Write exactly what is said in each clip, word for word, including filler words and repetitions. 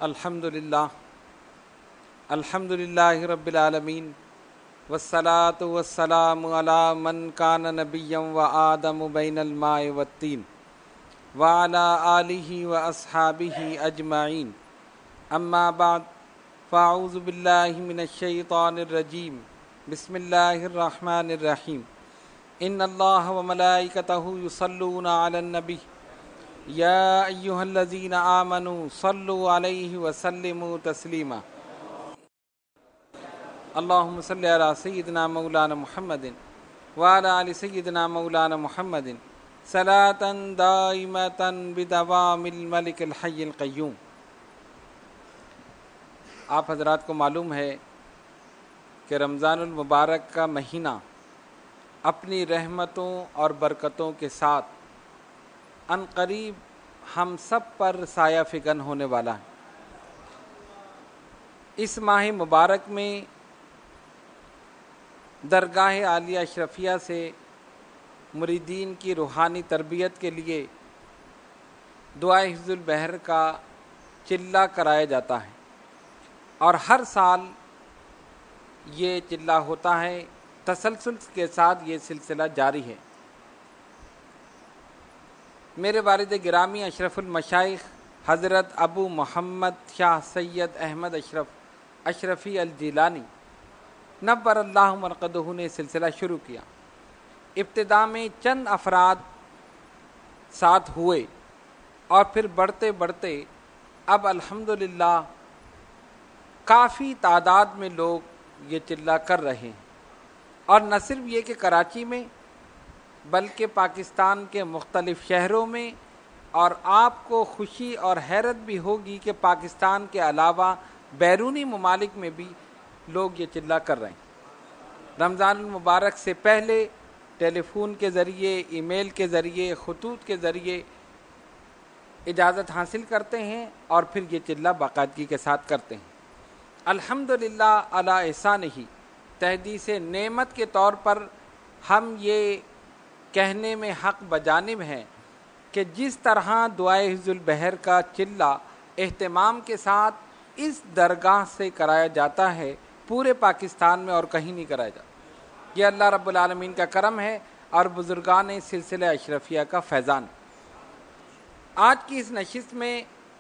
الحمد للہ الحمد للہ رب العالمین والصلاة والسلام علی من کان نبیا و آدم بین الماء والطین وعلی آلہ و اصحابہ اجمعین اما بعد فاعوذ باللہ من الشیطان الرجیم بسم اللہ الرحمن الرحیم ان اللہ و ملائکتہ یصلون علی النبی یا ایہا الذین آمنوا صلوا علیہ وسلموا تسلیما اللہم صلی علی سیدنا مولانا محمد وعلی آل سیدنا مولانا محمد صلاة دائمة بدوام الملک الحی القیوم۔ آپ حضرات کو معلوم ہے کہ رمضان المبارک کا مہینہ اپنی رحمتوں اور برکتوں کے ساتھ ان قریب ہم سب پر سایہ فگن ہونے والا ہے۔ اس ماہ مبارک میں درگاہ عالیہ اشرفیہ سے مریدین کی روحانی تربیت کے لیے دعائے حفظ البحر کا چلہ کرایا جاتا ہے اور ہر سال یہ چلہ ہوتا ہے، تسلسل کے ساتھ یہ سلسلہ جاری ہے۔ میرے والد گرامی اشرف المشائخ حضرت ابو محمد شاہ سید احمد اشرف اشرفی الجیلانی نور اللہ مرقدہ نے سلسلہ شروع کیا۔ ابتدا میں چند افراد ساتھ ہوئے اور پھر بڑھتے بڑھتے اب الحمدللہ کافی تعداد میں لوگ یہ چلہ کر رہے ہیں، اور نہ صرف یہ کہ کراچی میں بلکہ پاکستان کے مختلف شہروں میں، اور آپ کو خوشی اور حیرت بھی ہوگی کہ پاکستان کے علاوہ بیرونی ممالک میں بھی لوگ یہ چلہ کر رہے ہیں۔ رمضان المبارک سے پہلے ٹیلی فون کے ذریعے، ای میل کے ذریعے، خطوط کے ذریعے اجازت حاصل کرتے ہیں اور پھر یہ چلہ باقاعدگی کے ساتھ کرتے ہیں۔ الحمدللہ علی احسانہ، تحدیث نعمت کے طور پر ہم یہ کہنے میں حق بجانب ہیں کہ جس طرح دعائے حفظ البحر کا چلہ اہتمام کے ساتھ اس درگاہ سے کرایا جاتا ہے، پورے پاکستان میں اور کہیں نہیں کرایا جاتا۔ یہ اللہ رب العالمین کا کرم ہے اور بزرگان سلسلہ اشرفیہ کا فیضان۔ آج کی اس نشست میں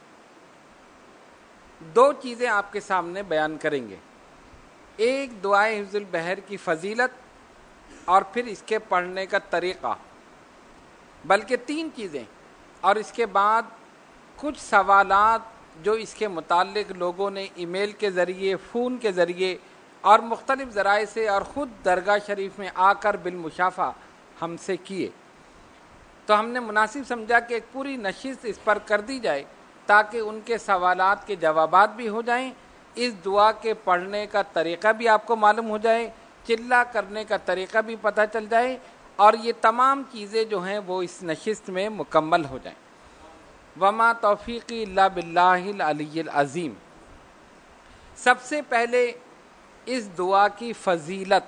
دو چیزیں آپ کے سامنے بیان کریں گے، ایک دعائے حفظ البحر کی فضیلت اور پھر اس کے پڑھنے کا طریقہ، بلکہ تین چیزیں، اور اس کے بعد کچھ سوالات جو اس کے متعلق لوگوں نے ای میل کے ذریعے، فون کے ذریعے اور مختلف ذرائع سے اور خود درگاہ شریف میں آ کر بالمشافہ ہم سے کیے، تو ہم نے مناسب سمجھا کہ ایک پوری نشست اس پر کر دی جائے تاکہ ان کے سوالات کے جوابات بھی ہو جائیں، اس دعا کے پڑھنے کا طریقہ بھی آپ کو معلوم ہو جائے، چلہ کرنے کا طریقہ بھی پتہ چل جائے، اور یہ تمام چیزیں جو ہیں وہ اس نشست میں مکمل ہو جائیں۔ وما توفیقی الا باللہ العلی العظیم۔ سب سے پہلے اس دعا کی فضیلت،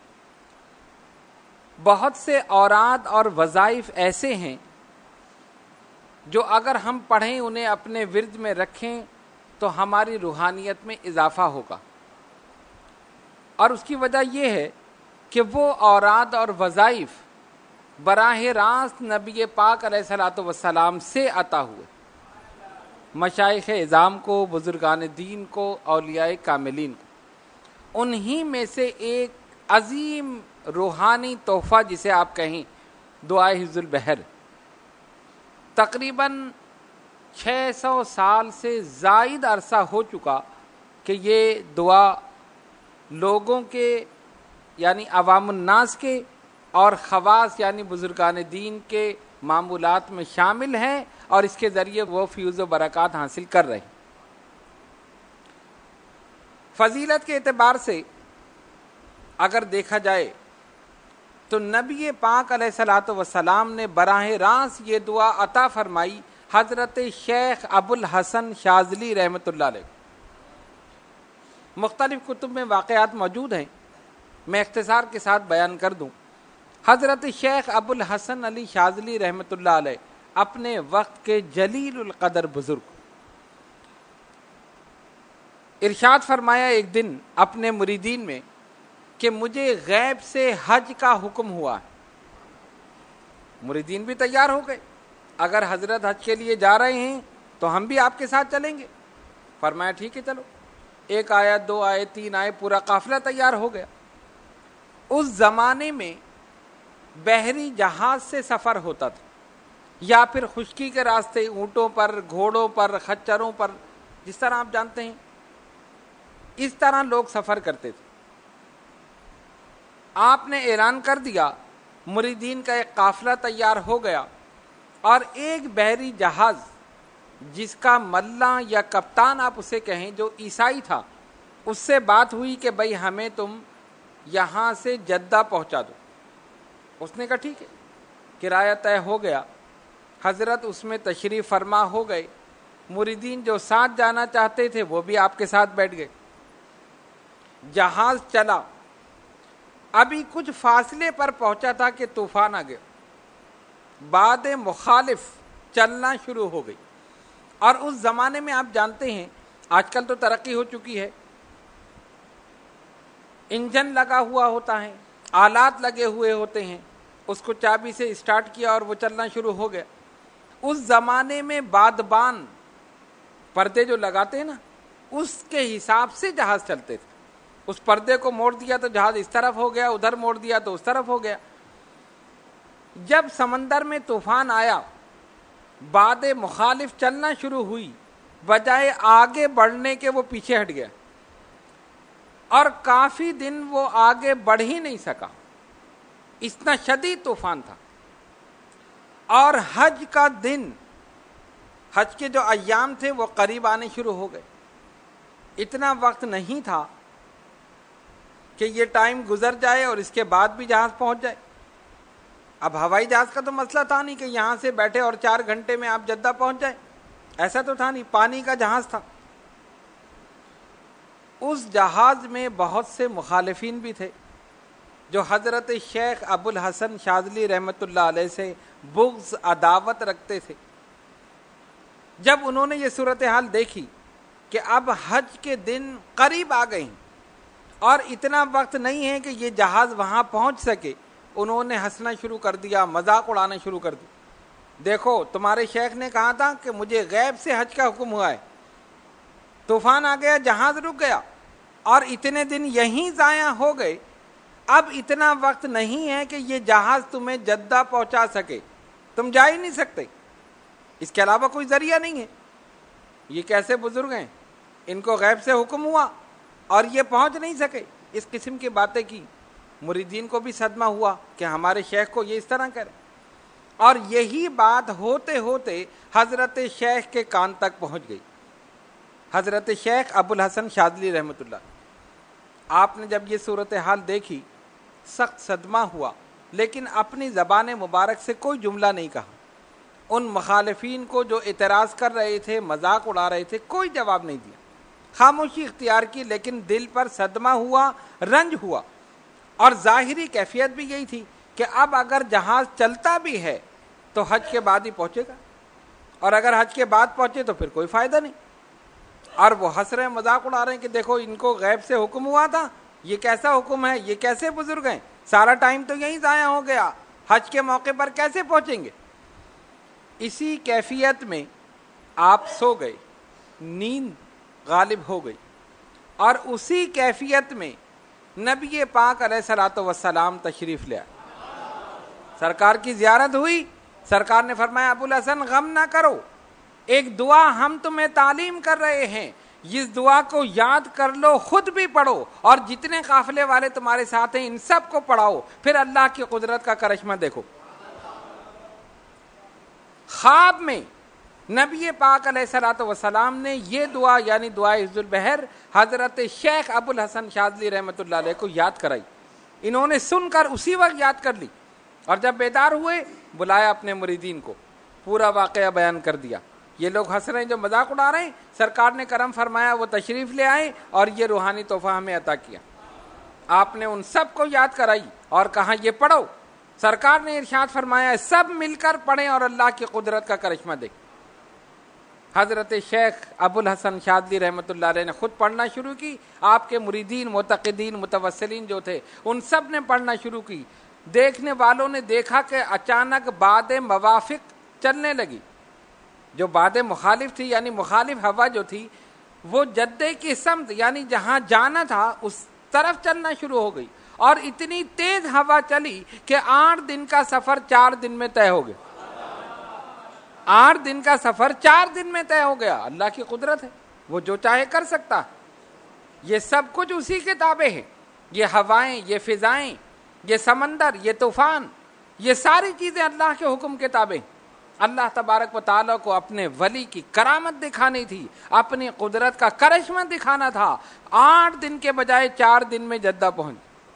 بہت سے اوراد اور وظائف ایسے ہیں جو اگر ہم پڑھیں، انہیں اپنے ورد میں رکھیں تو ہماری روحانیت میں اضافہ ہوگا، اور اس کی وجہ یہ ہے کہ وہ اوراد اور وظائف براہ راست نبی پاک علیہ الصلوۃ والسلام سے عطا ہوئے، مشائخ اعظام کو، بزرگان دین کو، اولیاء کاملین کو۔ انہی میں سے ایک عظیم روحانی تحفہ جسے آپ کہیں دعائے حفظ البحر، تقریباً چھ سو سال سے زائد عرصہ ہو چکا کہ یہ دعا لوگوں کے یعنی عوام الناس کے اور خواص یعنی بزرگان دین کے معمولات میں شامل ہیں، اور اس کے ذریعے وہ فیوز و برکات حاصل کر رہے ہیں۔ فضیلت کے اعتبار سے اگر دیکھا جائے تو نبی پاک علیہ الصلوۃ والسلام نے براہ راست یہ دعا عطا فرمائی حضرت شیخ ابو الحسن شاذلی رحمۃ اللہ علیہ۔ مختلف کتب میں واقعات موجود ہیں، میں اختصار کے ساتھ بیان کر دوں۔ حضرت شیخ ابو الحسن علی شاذلی رحمۃ اللہ علیہ اپنے وقت کے جلیل القدر بزرگ، ارشاد فرمایا ایک دن اپنے مریدین میں کہ مجھے غیب سے حج کا حکم ہوا ہے۔ مریدین بھی تیار ہو گئے، اگر حضرت حج کے لیے جا رہے ہیں تو ہم بھی آپ کے ساتھ چلیں گے۔ فرمایا ٹھیک ہے چلو، ایک آیا، دو آئے، تین آئے، پورا قافلہ تیار ہو گیا۔ اس زمانے میں بحری جہاز سے سفر ہوتا تھا، یا پھر خشکی کے راستے اونٹوں پر، گھوڑوں پر، خچروں پر، جس طرح آپ جانتے ہیں اس طرح لوگ سفر کرتے تھے۔ آپ نے اعلان کر دیا، مریدین کا ایک قافلہ تیار ہو گیا، اور ایک بحری جہاز جس کا ملاح یا کپتان آپ اسے کہیں، جو عیسائی تھا، اس سے بات ہوئی کہ بھائی ہمیں تم یہاں سے جدہ پہنچا دو۔ اس نے کہا ٹھیک ہے، کرایہ طے ہو گیا۔ حضرت اس میں تشریف فرما ہو گئے، مریدین جو ساتھ جانا چاہتے تھے وہ بھی آپ کے ساتھ بیٹھ گئے۔ جہاز چلا، ابھی کچھ فاصلے پر پہنچا تھا کہ طوفان آ گیا، باد مخالف چلنا شروع ہو گئی۔ اور اس زمانے میں آپ جانتے ہیں، آج کل تو ترقی ہو چکی ہے، انجن لگا ہوا ہوتا ہے، آلات لگے ہوئے ہوتے ہیں، اس کو چابی سے اسٹارٹ کیا اور وہ چلنا شروع ہو گیا۔ اس زمانے میں بادبان پردے جو لگاتے ہیں نا، اس کے حساب سے جہاز چلتے تھے۔ اس پردے کو موڑ دیا تو جہاز اس طرف ہو گیا، ادھر موڑ دیا تو اس طرف ہو گیا۔ جب سمندر میں طوفان آیا، باد مخالف چلنا شروع ہوئی، بجائے آگے بڑھنے کے وہ پیچھے ہٹ گیا، اور کافی دن وہ آگے بڑھ ہی نہیں سکا، اتنا شدید طوفان تھا۔ اور حج کا دن، حج کے جو ایام تھے وہ قریب آنے شروع ہو گئے۔ اتنا وقت نہیں تھا کہ یہ ٹائم گزر جائے اور اس کے بعد بھی جہاز پہنچ جائے۔ اب ہوائی جہاز کا تو مسئلہ تھا نہیں کہ یہاں سے بیٹھے اور چار گھنٹے میں آپ جدہ پہنچ جائیں، ایسا تو تھا نہیں، پانی کا جہاز تھا۔ اس جہاز میں بہت سے مخالفین بھی تھے جو حضرت شیخ ابو الحسن شاذلی رحمۃ اللہ علیہ سے بغض، عداوت رکھتے تھے۔ جب انہوں نے یہ صورتحال دیکھی کہ اب حج کے دن قریب آ گئے ہیں اور اتنا وقت نہیں ہے کہ یہ جہاز وہاں پہنچ سکے، انہوں نے ہنسنا شروع کر دیا، مذاق اڑانا شروع کر دیا۔ دیکھو تمہارے شیخ نے کہا تھا کہ مجھے غیب سے حج کا حکم ہوا ہے، طوفان آ گیا، جہاز رک گیا، اور اتنے دن یہیں ضائع ہو گئے، اب اتنا وقت نہیں ہے کہ یہ جہاز تمہیں جدہ پہنچا سکے، تم جا ہی نہیں سکتے، اس کے علاوہ کوئی ذریعہ نہیں ہے۔ یہ کیسے بزرگ ہیں، ان کو غیب سے حکم ہوا اور یہ پہنچ نہیں سکے، اس قسم کی باتیں کی۔ مریدین کو بھی صدمہ ہوا کہ ہمارے شیخ کو یہ اس طرح کرے، اور یہی بات ہوتے ہوتے حضرت شیخ کے کان تک پہنچ گئی۔ حضرت شیخ ابو الحسن شاذلی رحمۃ اللہ، آپ نے جب یہ صورتحال دیکھی سخت صدمہ ہوا، لیکن اپنی زبان مبارک سے کوئی جملہ نہیں کہا۔ ان مخالفین کو جو اعتراض کر رہے تھے، مذاق اڑا رہے تھے، کوئی جواب نہیں دیا، خاموشی اختیار کی، لیکن دل پر صدمہ ہوا، رنج ہوا، اور ظاہری کیفیت بھی یہی تھی کہ اب اگر جہاز چلتا بھی ہے تو حج کے بعد ہی پہنچے گا، اور اگر حج کے بعد پہنچے تو پھر کوئی فائدہ نہیں۔ اور وہ ہنس رہے ہیں، مذاق اڑا رہے ہیں کہ دیکھو ان کو غیب سے حکم ہوا تھا، یہ کیسا حکم ہے، یہ کیسے بزرگ ہیں، سارا ٹائم تو یہیں ضائع ہو گیا، حج کے موقع پر کیسے پہنچیں گے۔ اسی کیفیت میں آپ سو گئے، نیند غالب ہو گئی، اور اسی کیفیت میں نبی پاک علیہ الصلوۃ والسلام تشریف لے آئے۔ سرکار کی زیارت ہوئی، سرکار نے فرمایا ابو الحسن غم نہ کرو، ایک دعا ہم تمہیں تعلیم کر رہے ہیں، اس دعا کو یاد کر لو، خود بھی پڑھو، اور جتنے قافلے والے تمہارے ساتھ ہیں ان سب کو پڑھاؤ، پھر اللہ کی قدرت کا کرشمہ دیکھو۔ خواب میں نبی پاک علیہ الصلوۃ والسلام نے یہ دعا، یعنی دعائے حفظ البحر، حضرت شیخ ابو الحسن شاذلی رحمۃ اللہ علیہ کو یاد کرائی۔ انہوں نے سن کر اسی وقت یاد کر لی، اور جب بیدار ہوئے بلایا اپنے مریدین کو، پورا واقعہ بیان کر دیا۔ یہ لوگ ہنس رہے ہیں، جو مذاق اڑا رہے ہیں، سرکار نے کرم فرمایا، وہ تشریف لے آئے اور یہ روحانی تحفہ ہمیں عطا کیا۔ آپ نے ان سب کو یاد کرائی اور کہا یہ پڑھو۔ سرکار نے ارشاد فرمایا سب مل کر پڑھیں اور اللہ کی قدرت کا کرشمہ دیکھیں۔ حضرت شیخ ابو الحسن شاذلی رحمۃ اللہ علیہ نے خود پڑھنا شروع کی، آپ کے مریدین معتقدین متوسلین جو تھے ان سب نے پڑھنا شروع کی۔ دیکھنے والوں نے دیکھا کہ اچانک باد موافق چلنے لگی، جو باد مخالف تھی یعنی مخالف ہوا جو تھی وہ جدے کی سمت یعنی جہاں جانا تھا اس طرف چلنا شروع ہو گئی، اور اتنی تیز ہوا چلی کہ آٹھ دن کا سفر چار دن میں طے ہو گیا۔ آٹھ دن کا سفر چار دن میں طے ہو گیا۔ اللہ کی قدرت ہے، وہ جو چاہے کر سکتا۔ یہ سب کچھ اسی کے تابع ہے، یہ ہوائیں، یہ فضائیں، یہ سمندر، یہ طوفان، یہ ساری چیزیں اللہ کے حکم کے تابع ہیں۔ اللہ تبارک و تعالیٰ کو اپنے ولی کی کرامت دکھانی تھی، اپنی قدرت کا کرشمہ دکھانا تھا۔ آٹھ دن کے بجائے چار دن میں جدہ پہنچ۔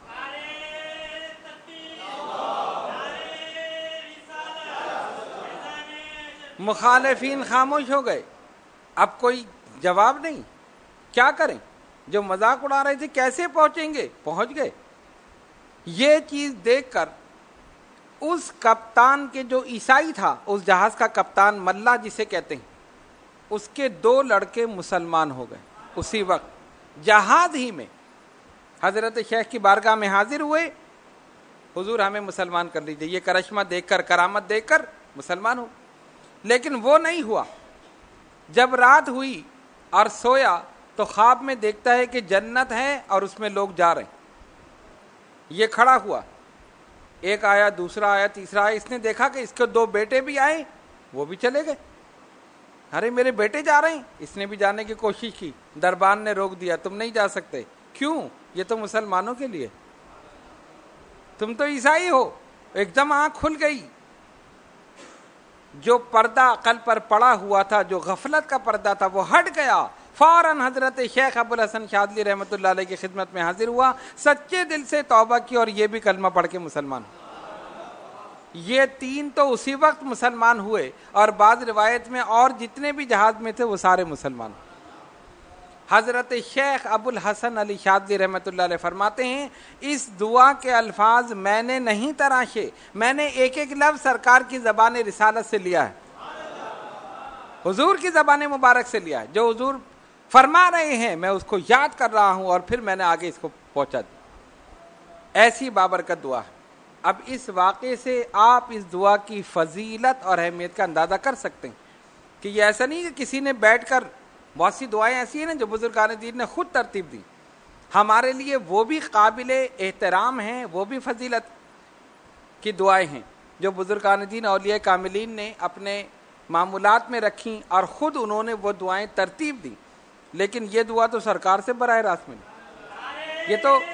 مخالفین خاموش ہو گئے، اب کوئی جواب نہیں، کیا کریں؟ جو مذاق اڑا رہے تھے کیسے پہنچیں گے، پہنچ گئے۔ یہ چیز دیکھ کر اس کپتان کے جو عیسائی تھا، اس جہاز کا کپتان ملا جسے کہتے ہیں، اس کے دو لڑکے مسلمان ہو گئے اسی وقت جہاز ہی میں۔ حضرت شیخ کی بارگاہ میں حاضر ہوئے، حضور ہمیں مسلمان کر لیجئے، یہ کرشمہ دیکھ کر، کرامت دیکھ کر مسلمان ہو۔ لیکن وہ نہیں ہوا۔ جب رات ہوئی اور سویا تو خواب میں دیکھتا ہے کہ جنت ہے اور اس میں لوگ جا رہے ہیں۔ یہ کھڑا ہوا، ایک آیا، دوسرا آیا، تیسرا آیا، اس نے دیکھا کہ اس کے دو بیٹے بھی آئے، وہ بھی چلے گئے۔ ارے میرے بیٹے جا رہے ہیں، اس نے بھی جانے کی کوشش کی، دربان نے روک دیا، تم نہیں جا سکتے۔ کیوں؟ یہ تو مسلمانوں کے لیے، تم تو عیسائی ہو۔ ایک دم آنکھ کھل گئی، جو پردہ عقل پر پڑا ہوا تھا، جو غفلت کا پردہ تھا، وہ ہٹ گیا۔ فوراً حضرت شیخ ابو الحسن شاذلی رحمۃ اللہ علیہ کی خدمت میں حاضر ہوا، سچے دل سے توبہ کی اور یہ بھی کلمہ پڑھ کے مسلمان۔ یہ تین تو اسی وقت مسلمان ہوئے، اور بعض روایت میں اور جتنے بھی جہاز میں تھے وہ سارے مسلمان۔ حضرت شیخ ابو الحسن علی شاذلی رحمۃ اللہ علیہ فرماتے ہیں، اس دعا کے الفاظ میں نے نہیں تراشے، میں نے ایک ایک لفظ سرکار کی زبان رسالت سے لیا ہے، حضور کی زبان مبارک سے لیا ہے۔ جو حضور فرما رہے ہیں میں اس کو یاد کر رہا ہوں اور پھر میں نے آگے اس کو پہنچا دیا۔ ایسی بابرکت دعا ہے۔ اب اس واقعے سے آپ اس دعا کی فضیلت اور اہمیت کا اندازہ کر سکتے ہیں کہ یہ ایسا نہیں کہ کسی نے بیٹھ کر، بہت سی دعائیں ایسی ہیں نا جو بزرگان دین نے خود ترتیب دی، ہمارے لیے وہ بھی قابل احترام ہیں، وہ بھی فضیلت کی دعائیں ہیں جو بزرگان دین اولیاء کاملین نے اپنے معمولات میں رکھیں اور خود انہوں نے وہ دعائیں ترتیب دی۔ لیکن یہ دعا تو سرکار سے براہ راست ملی، یہ تو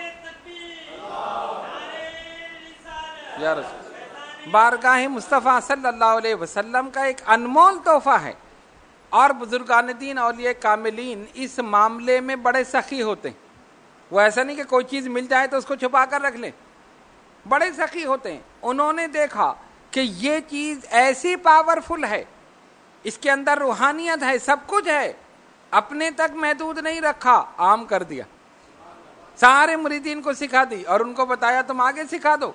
یا رسول بارگاہ مصطفیٰ صلی اللہ علیہ وسلم کا ایک انمول تحفہ ہے۔ اور بزرگان دین اولیاء کاملین اس معاملے میں بڑے سخی ہوتے ہیں، وہ ایسا نہیں کہ کوئی چیز مل جائے تو اس کو چھپا کر رکھ لیں، بڑے سخی ہوتے ہیں۔ انہوں نے دیکھا کہ یہ چیز ایسی پاورفل ہے، اس کے اندر روحانیت ہے، سب کچھ ہے، اپنے تک محدود نہیں رکھا، عام کر دیا، سارے مریدین کو سکھا دی اور ان کو بتایا تم آگے سکھا دو۔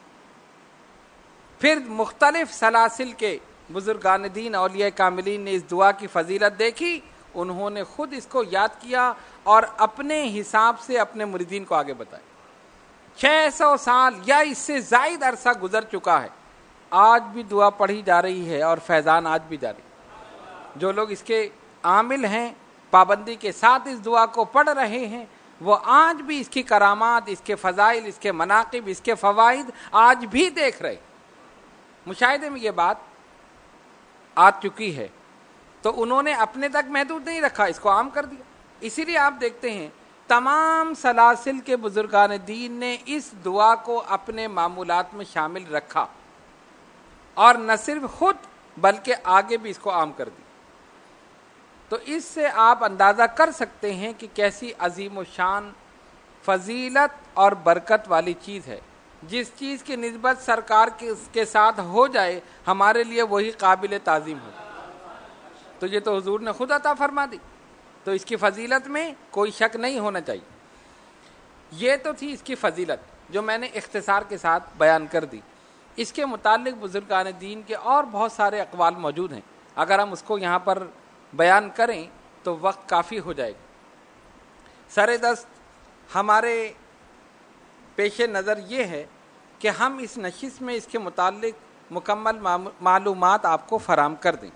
پھر مختلف سلاسل کے بزرگان دین اولیاء کاملین نے اس دعا کی فضیلت دیکھی، انہوں نے خود اس کو یاد کیا اور اپنے حساب سے اپنے مریدین کو آگے بتایا۔ چھ سو سال یا اس سے زائد عرصہ گزر چکا ہے، آج بھی دعا پڑھی جا رہی ہے اور فیضان آج بھی جاری۔ جو لوگ اس کے عامل ہیں، پابندی کے ساتھ اس دعا کو پڑھ رہے ہیں، وہ آج بھی اس کی کرامات، اس کے فضائل، اس کے مناقب، اس کے فوائد آج بھی دیکھ رہے۔ مشاہدے میں یہ بات آ چکی ہے، تو انہوں نے اپنے تک محدود نہیں رکھا، اس کو عام کر دیا۔ اسی لیے آپ دیکھتے ہیں تمام سلاسل کے بزرگان دین نے اس دعا کو اپنے معمولات میں شامل رکھا، اور نہ صرف خود بلکہ آگے بھی اس کو عام کر دی۔ تو اس سے آپ اندازہ کر سکتے ہیں کہ کیسی عظیم و شان، فضیلت اور برکت والی چیز ہے۔ جس چیز کی نسبت سرکار کے ساتھ ہو جائے ہمارے لیے وہی قابل تعظیم ہو، تو یہ تو حضور نے خود عطا فرما دی، تو اس کی فضیلت میں کوئی شک نہیں ہونا چاہیے۔ یہ تو تھی اس کی فضیلت جو میں نے اختصار کے ساتھ بیان کر دی۔ اس کے متعلق بزرگان دین کے اور بہت سارے اقوال موجود ہیں، اگر ہم اس کو یہاں پر بیان کریں تو وقت کافی ہو جائے گا۔ سر دست ہمارے پیش نظر یہ ہے کہ ہم اس نشست میں اس کے متعلق مکمل معلومات آپ کو فراہم کر دیں۔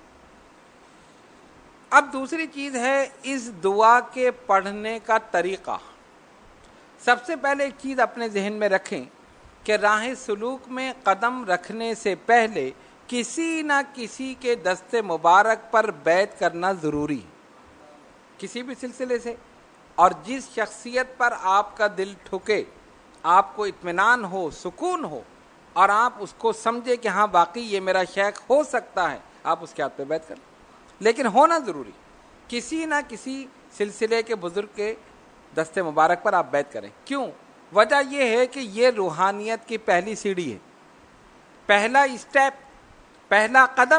اب دوسری چیز ہے اس دعا کے پڑھنے کا طریقہ۔ سب سے پہلے ایک چیز اپنے ذہن میں رکھیں کہ راہ سلوک میں قدم رکھنے سے پہلے کسی نہ کسی کے دست مبارک پر بیعت کرنا ضروری ہے، کسی بھی سلسلے سے، اور جس شخصیت پر آپ کا دل ٹھکے، آپ کو اطمینان ہو، سکون ہو، اور آپ اس کو سمجھے کہ ہاں واقعی یہ میرا شیخ ہو سکتا ہے، آپ اس کے ہاتھ پہ بیعت کر لیں، لیکن ہونا ضروری، کسی نہ کسی سلسلے کے بزرگ کے دست مبارک پر آپ بیعت کریں۔ کیوں؟ وجہ یہ ہے کہ یہ روحانیت کی پہلی سیڑھی ہے، پہلا اسٹیپ، پہلا قدم،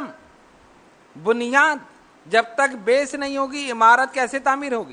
بنیاد۔ جب تک بیس نہیں ہوگی عمارت کیسے تعمیر ہوگی؟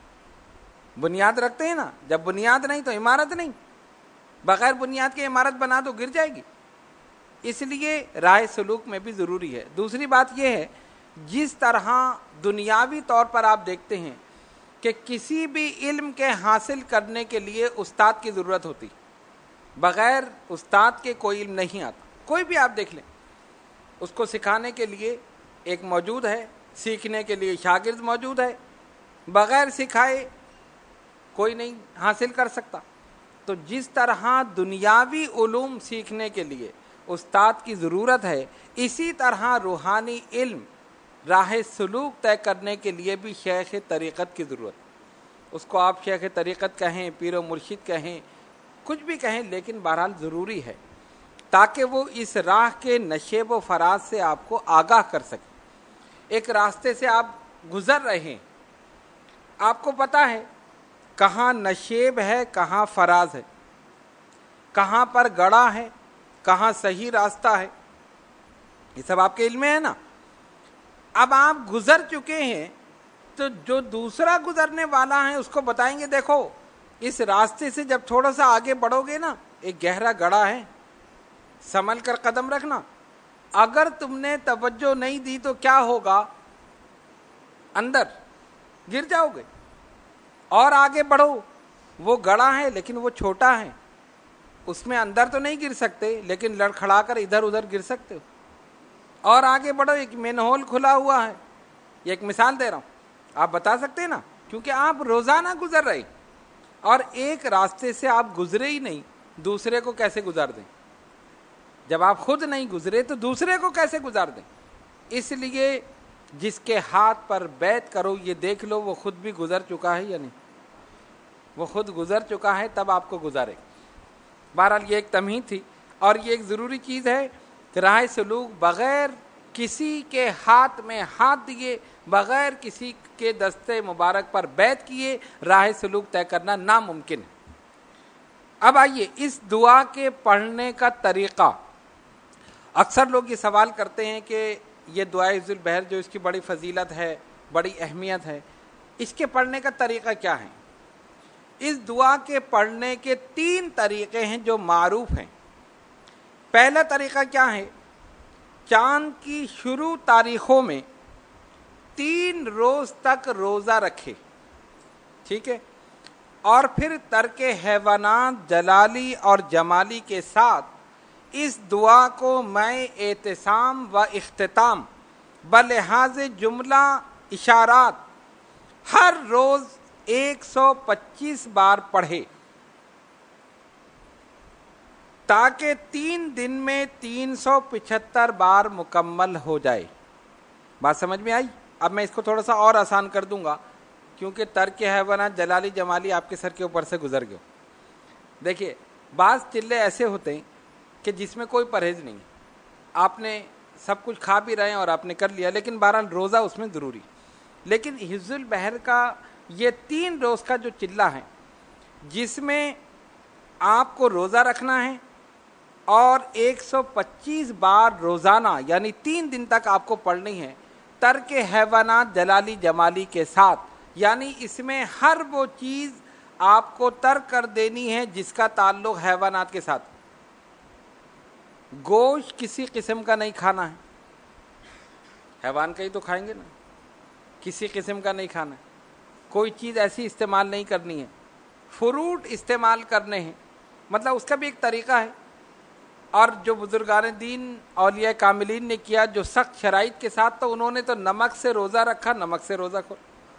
بنیاد رکھتے ہیں نا، جب بنیاد نہیں تو عمارت نہیں، بغیر بنیاد کے عمارت بنا تو گر جائے گی۔ اس لیے راہ سلوک میں بھی ضروری ہے۔ دوسری بات یہ ہے، جس طرح دنیاوی طور پر آپ دیکھتے ہیں کہ کسی بھی علم کے حاصل کرنے کے لیے استاد کی ضرورت ہوتی، بغیر استاد کے کوئی علم نہیں آتا، کوئی بھی آپ دیکھ لیں، اس کو سکھانے کے لیے ایک موجود ہے، سیکھنے کے لیے شاگرد موجود ہے، بغیر سکھائے کوئی نہیں حاصل کر سکتا۔ تو جس طرح دنیاوی علوم سیکھنے کے لیے استاد کی ضرورت ہے، اسی طرح روحانی علم، راہ سلوک طے کرنے کے لیے بھی شیخ طریقت کی ضرورت۔ اس کو آپ شیخ طریقت کہیں، پیر و مرشد کہیں، کچھ بھی کہیں، لیکن بہرحال ضروری ہے تاکہ وہ اس راہ کے نشیب و فراز سے آپ کو آگاہ کر سکے۔ ایک راستے سے آپ گزر رہے ہیں، آپ کو پتہ ہے کہاں نشیب ہے، کہاں فراز ہے، کہاں پر گڑا ہے، کہاں صحیح راستہ ہے، یہ سب آپ کے علم میں ہے نا۔ اب آپ گزر چکے ہیں تو جو دوسرا گزرنے والا ہے اس کو بتائیں گے، دیکھو اس راستے سے جب تھوڑا سا آگے بڑھو گے نا، ایک گہرا گڑا ہے، سنبھل کر قدم رکھنا۔ اگر تم نے توجہ نہیں دی تو کیا ہوگا؟ اندر گر جاؤ گے۔ اور آگے بڑھو، وہ گڑا ہے لیکن وہ چھوٹا ہے، اس میں اندر تو نہیں گر سکتے لیکن لڑکھڑا کر ادھر ادھر گر سکتے ہو۔ اور آگے بڑھو، ایک مین ہول کھلا ہوا ہے، یہ ایک مثال دے رہا ہوں، آپ بتا سکتے ہیں نا، کیونکہ آپ روزانہ گزر رہے، اور ایک راستے سے آپ گزرے ہی نہیں، دوسرے کو کیسے گزار دیں؟ جب آپ خود نہیں گزرے تو دوسرے کو کیسے گزار دیں؟ اس لیے جس کے ہاتھ پر بیعت کرو یہ دیکھ لو وہ خود بھی گزر چکا ہے یا نہیں، وہ خود گزر چکا ہے تب آپ کو گزارے۔ بہرحال یہ ایک تمہید تھی، اور یہ ایک ضروری چیز ہے کہ راہ سلوک بغیر کسی کے ہاتھ میں ہاتھ دیے، بغیر کسی کے دستے مبارک پر بیعت کیے راہ سلوک طے کرنا ناممکن ہے۔ اب آئیے اس دعا کے پڑھنے کا طریقہ۔ اکثر لوگ یہ سوال کرتے ہیں کہ یہ دعائے حفظ البحر جو اس کی بڑی فضیلت ہے، بڑی اہمیت ہے، اس کے پڑھنے کا طریقہ کیا ہے؟ اس دعا کے پڑھنے کے تین طریقے ہیں جو معروف ہیں۔ پہلا طریقہ کیا ہے؟ چاند کی شروع تاریخوں میں تین روز تک روزہ رکھے، ٹھیک ہے، اور پھر ترک حیوانات جلالی اور جمالی کے ساتھ اس دعا کو میں اعتصام و اختتام بلحاظ جملہ اشارات ہر روز ایک سو پچیس بار پڑھے، تاکہ تین دن میں تین سو پچہتر بار مکمل ہو جائے۔ بات سمجھ میں آئی؟ اب میں اس کو تھوڑا سا اور آسان کر دوں گا، کیونکہ ترک حیوانات جلالی جمالی آپ کے سر کے اوپر سے گزر گئے۔ دیکھیے بعض چلے ایسے ہوتے ہیں کہ جس میں کوئی پرہیز نہیں، آپ نے سب کچھ کھا بھی رہے ہیں اور آپ نے کر لیا، لیکن بہرحال روزہ اس میں ضروری۔ لیکن حفظ البحر کا یہ تین روز کا جو چلہ ہے جس میں آپ کو روزہ رکھنا ہے اور ایک سو پچیس بار روزانہ یعنی تین دن تک آپ کو پڑھنی ہے ترک حیوانات جلالی جمالی کے ساتھ، یعنی اس میں ہر وہ چیز آپ کو ترک کر دینی ہے جس کا تعلق حیوانات کے ساتھ۔ گوشت کسی قسم کا نہیں کھانا ہے، حیوان کا ہی تو کھائیں گے نا، کسی قسم کا نہیں کھانا ہے، کوئی چیز ایسی استعمال نہیں کرنی ہے، فروٹ استعمال کرنے ہیں، مطلب اس کا بھی ایک طریقہ ہے۔ اور جو بزرگان دین اولیاء کاملین نے کیا جو سخت شرائط کے ساتھ، تو انہوں نے تو نمک سے روزہ رکھا، نمک سے روزہ کھول۔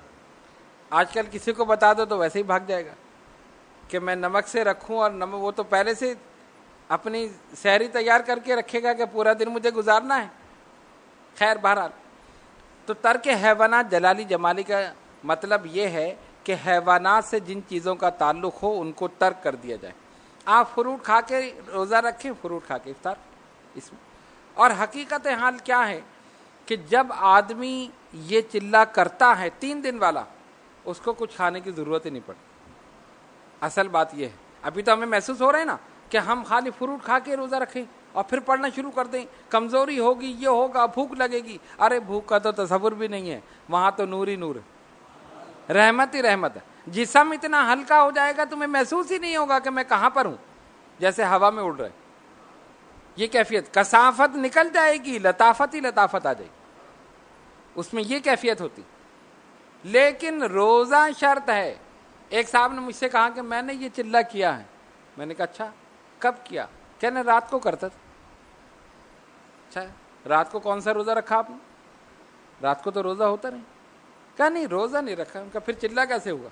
آج کل کسی کو بتا دو تو ویسے ہی بھاگ جائے گا کہ میں نمک سے رکھوں، اور نمک وہ تو پہلے سے اپنی سحری تیار کر کے رکھے گا کہ پورا دن مجھے گزارنا ہے۔ خیر بہرحال، تو ترک حیوانات جلالی جمالی کا مطلب یہ ہے کہ حیوانات سے جن چیزوں کا تعلق ہو ان کو ترک کر دیا جائے۔ آپ فروٹ کھا کے روزہ رکھیں، فروٹ کھا کے افطار اس میں۔ اور حقیقت حال کیا ہے کہ جب آدمی یہ چلہ کرتا ہے تین دن والا، اس کو کچھ کھانے کی ضرورت ہی نہیں پڑتی۔ اصل بات یہ ہے، ابھی تو ہمیں محسوس ہو رہا ہے نا کہ ہم خالی فروٹ کھا کے روزہ رکھیں اور پھر پڑھنا شروع کر دیں، کمزوری ہوگی، یہ ہوگا، بھوک لگے گی۔ ارے بھوک کا تو تصور بھی نہیں ہے، وہاں تو نور ہی نور ہے، رحمت ہی رحمت ہے۔ جسم اتنا ہلکا ہو جائے گا تمہیں محسوس ہی نہیں ہوگا کہ میں کہاں پر ہوں، جیسے ہوا میں اڑ رہے۔ یہ کیفیت، کثافت نکل جائے گی، لطافت ہی لطافت آ جائے گی، اس میں یہ کیفیت ہوتی۔ لیکن روزہ شرط ہے۔ ایک صاحب نے مجھ سے کہا کہ میں نے یہ چلہ کیا ہے۔ میں نے کہا اچھا کب کیا؟ کہنے رات کو کرتا تھا۔ اچھا رات کو کون سا روزہ رکھا آپ نے؟ رات کو تو روزہ ہوتا نہیں۔ کہا نہیں روزہ نہیں رکھا۔ ان کا پھر چلہ کیسے ہوا؟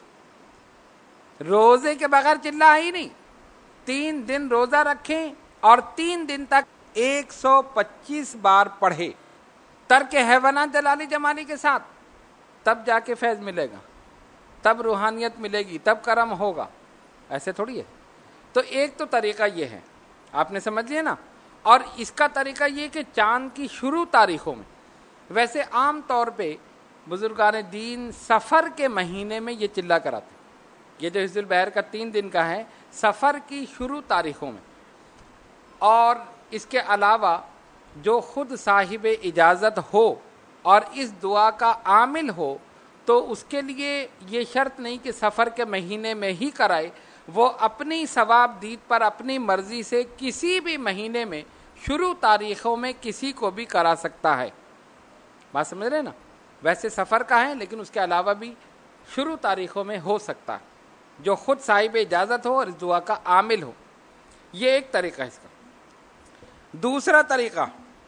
روزے کے بغیر چلہ ہی نہیں۔ تین دن روزہ رکھیں اور تین دن تک ایک سو پچیس بار پڑھے ترک حیوانات جلالی جمالی کے ساتھ، تب جا کے فیض ملے گا، تب روحانیت ملے گی، تب کرم ہوگا۔ ایسے تھوڑی ہے۔ تو ایک تو طریقہ یہ ہے، آپ نے سمجھ لیا نا۔ اور اس کا طریقہ یہ کہ چاند کی شروع تاریخوں میں، ویسے عام طور پہ بزرگان دین سفر کے مہینے میں یہ چلہ کراتے ہیں۔ یہ جو حفظ البحر کا تین دن کا ہے، سفر کی شروع تاریخوں میں۔ اور اس کے علاوہ جو خود صاحب اجازت ہو اور اس دعا کا عامل ہو، تو اس کے لیے یہ شرط نہیں کہ سفر کے مہینے میں ہی کرائے، وہ اپنی ثواب دید پر اپنی مرضی سے کسی بھی مہینے میں شروع تاریخوں میں کسی کو بھی کرا سکتا ہے۔ بات سمجھ رہے نا؟ ویسے سفر کا ہے لیکن اس کے علاوہ بھی شروع تاریخوں میں ہو سکتا ہے، جو خود صاحب اجازت ہو اور اس دعا کا عامل ہو۔ یہ ایک طریقہ ہے اس کا۔ دوسرا طریقہ،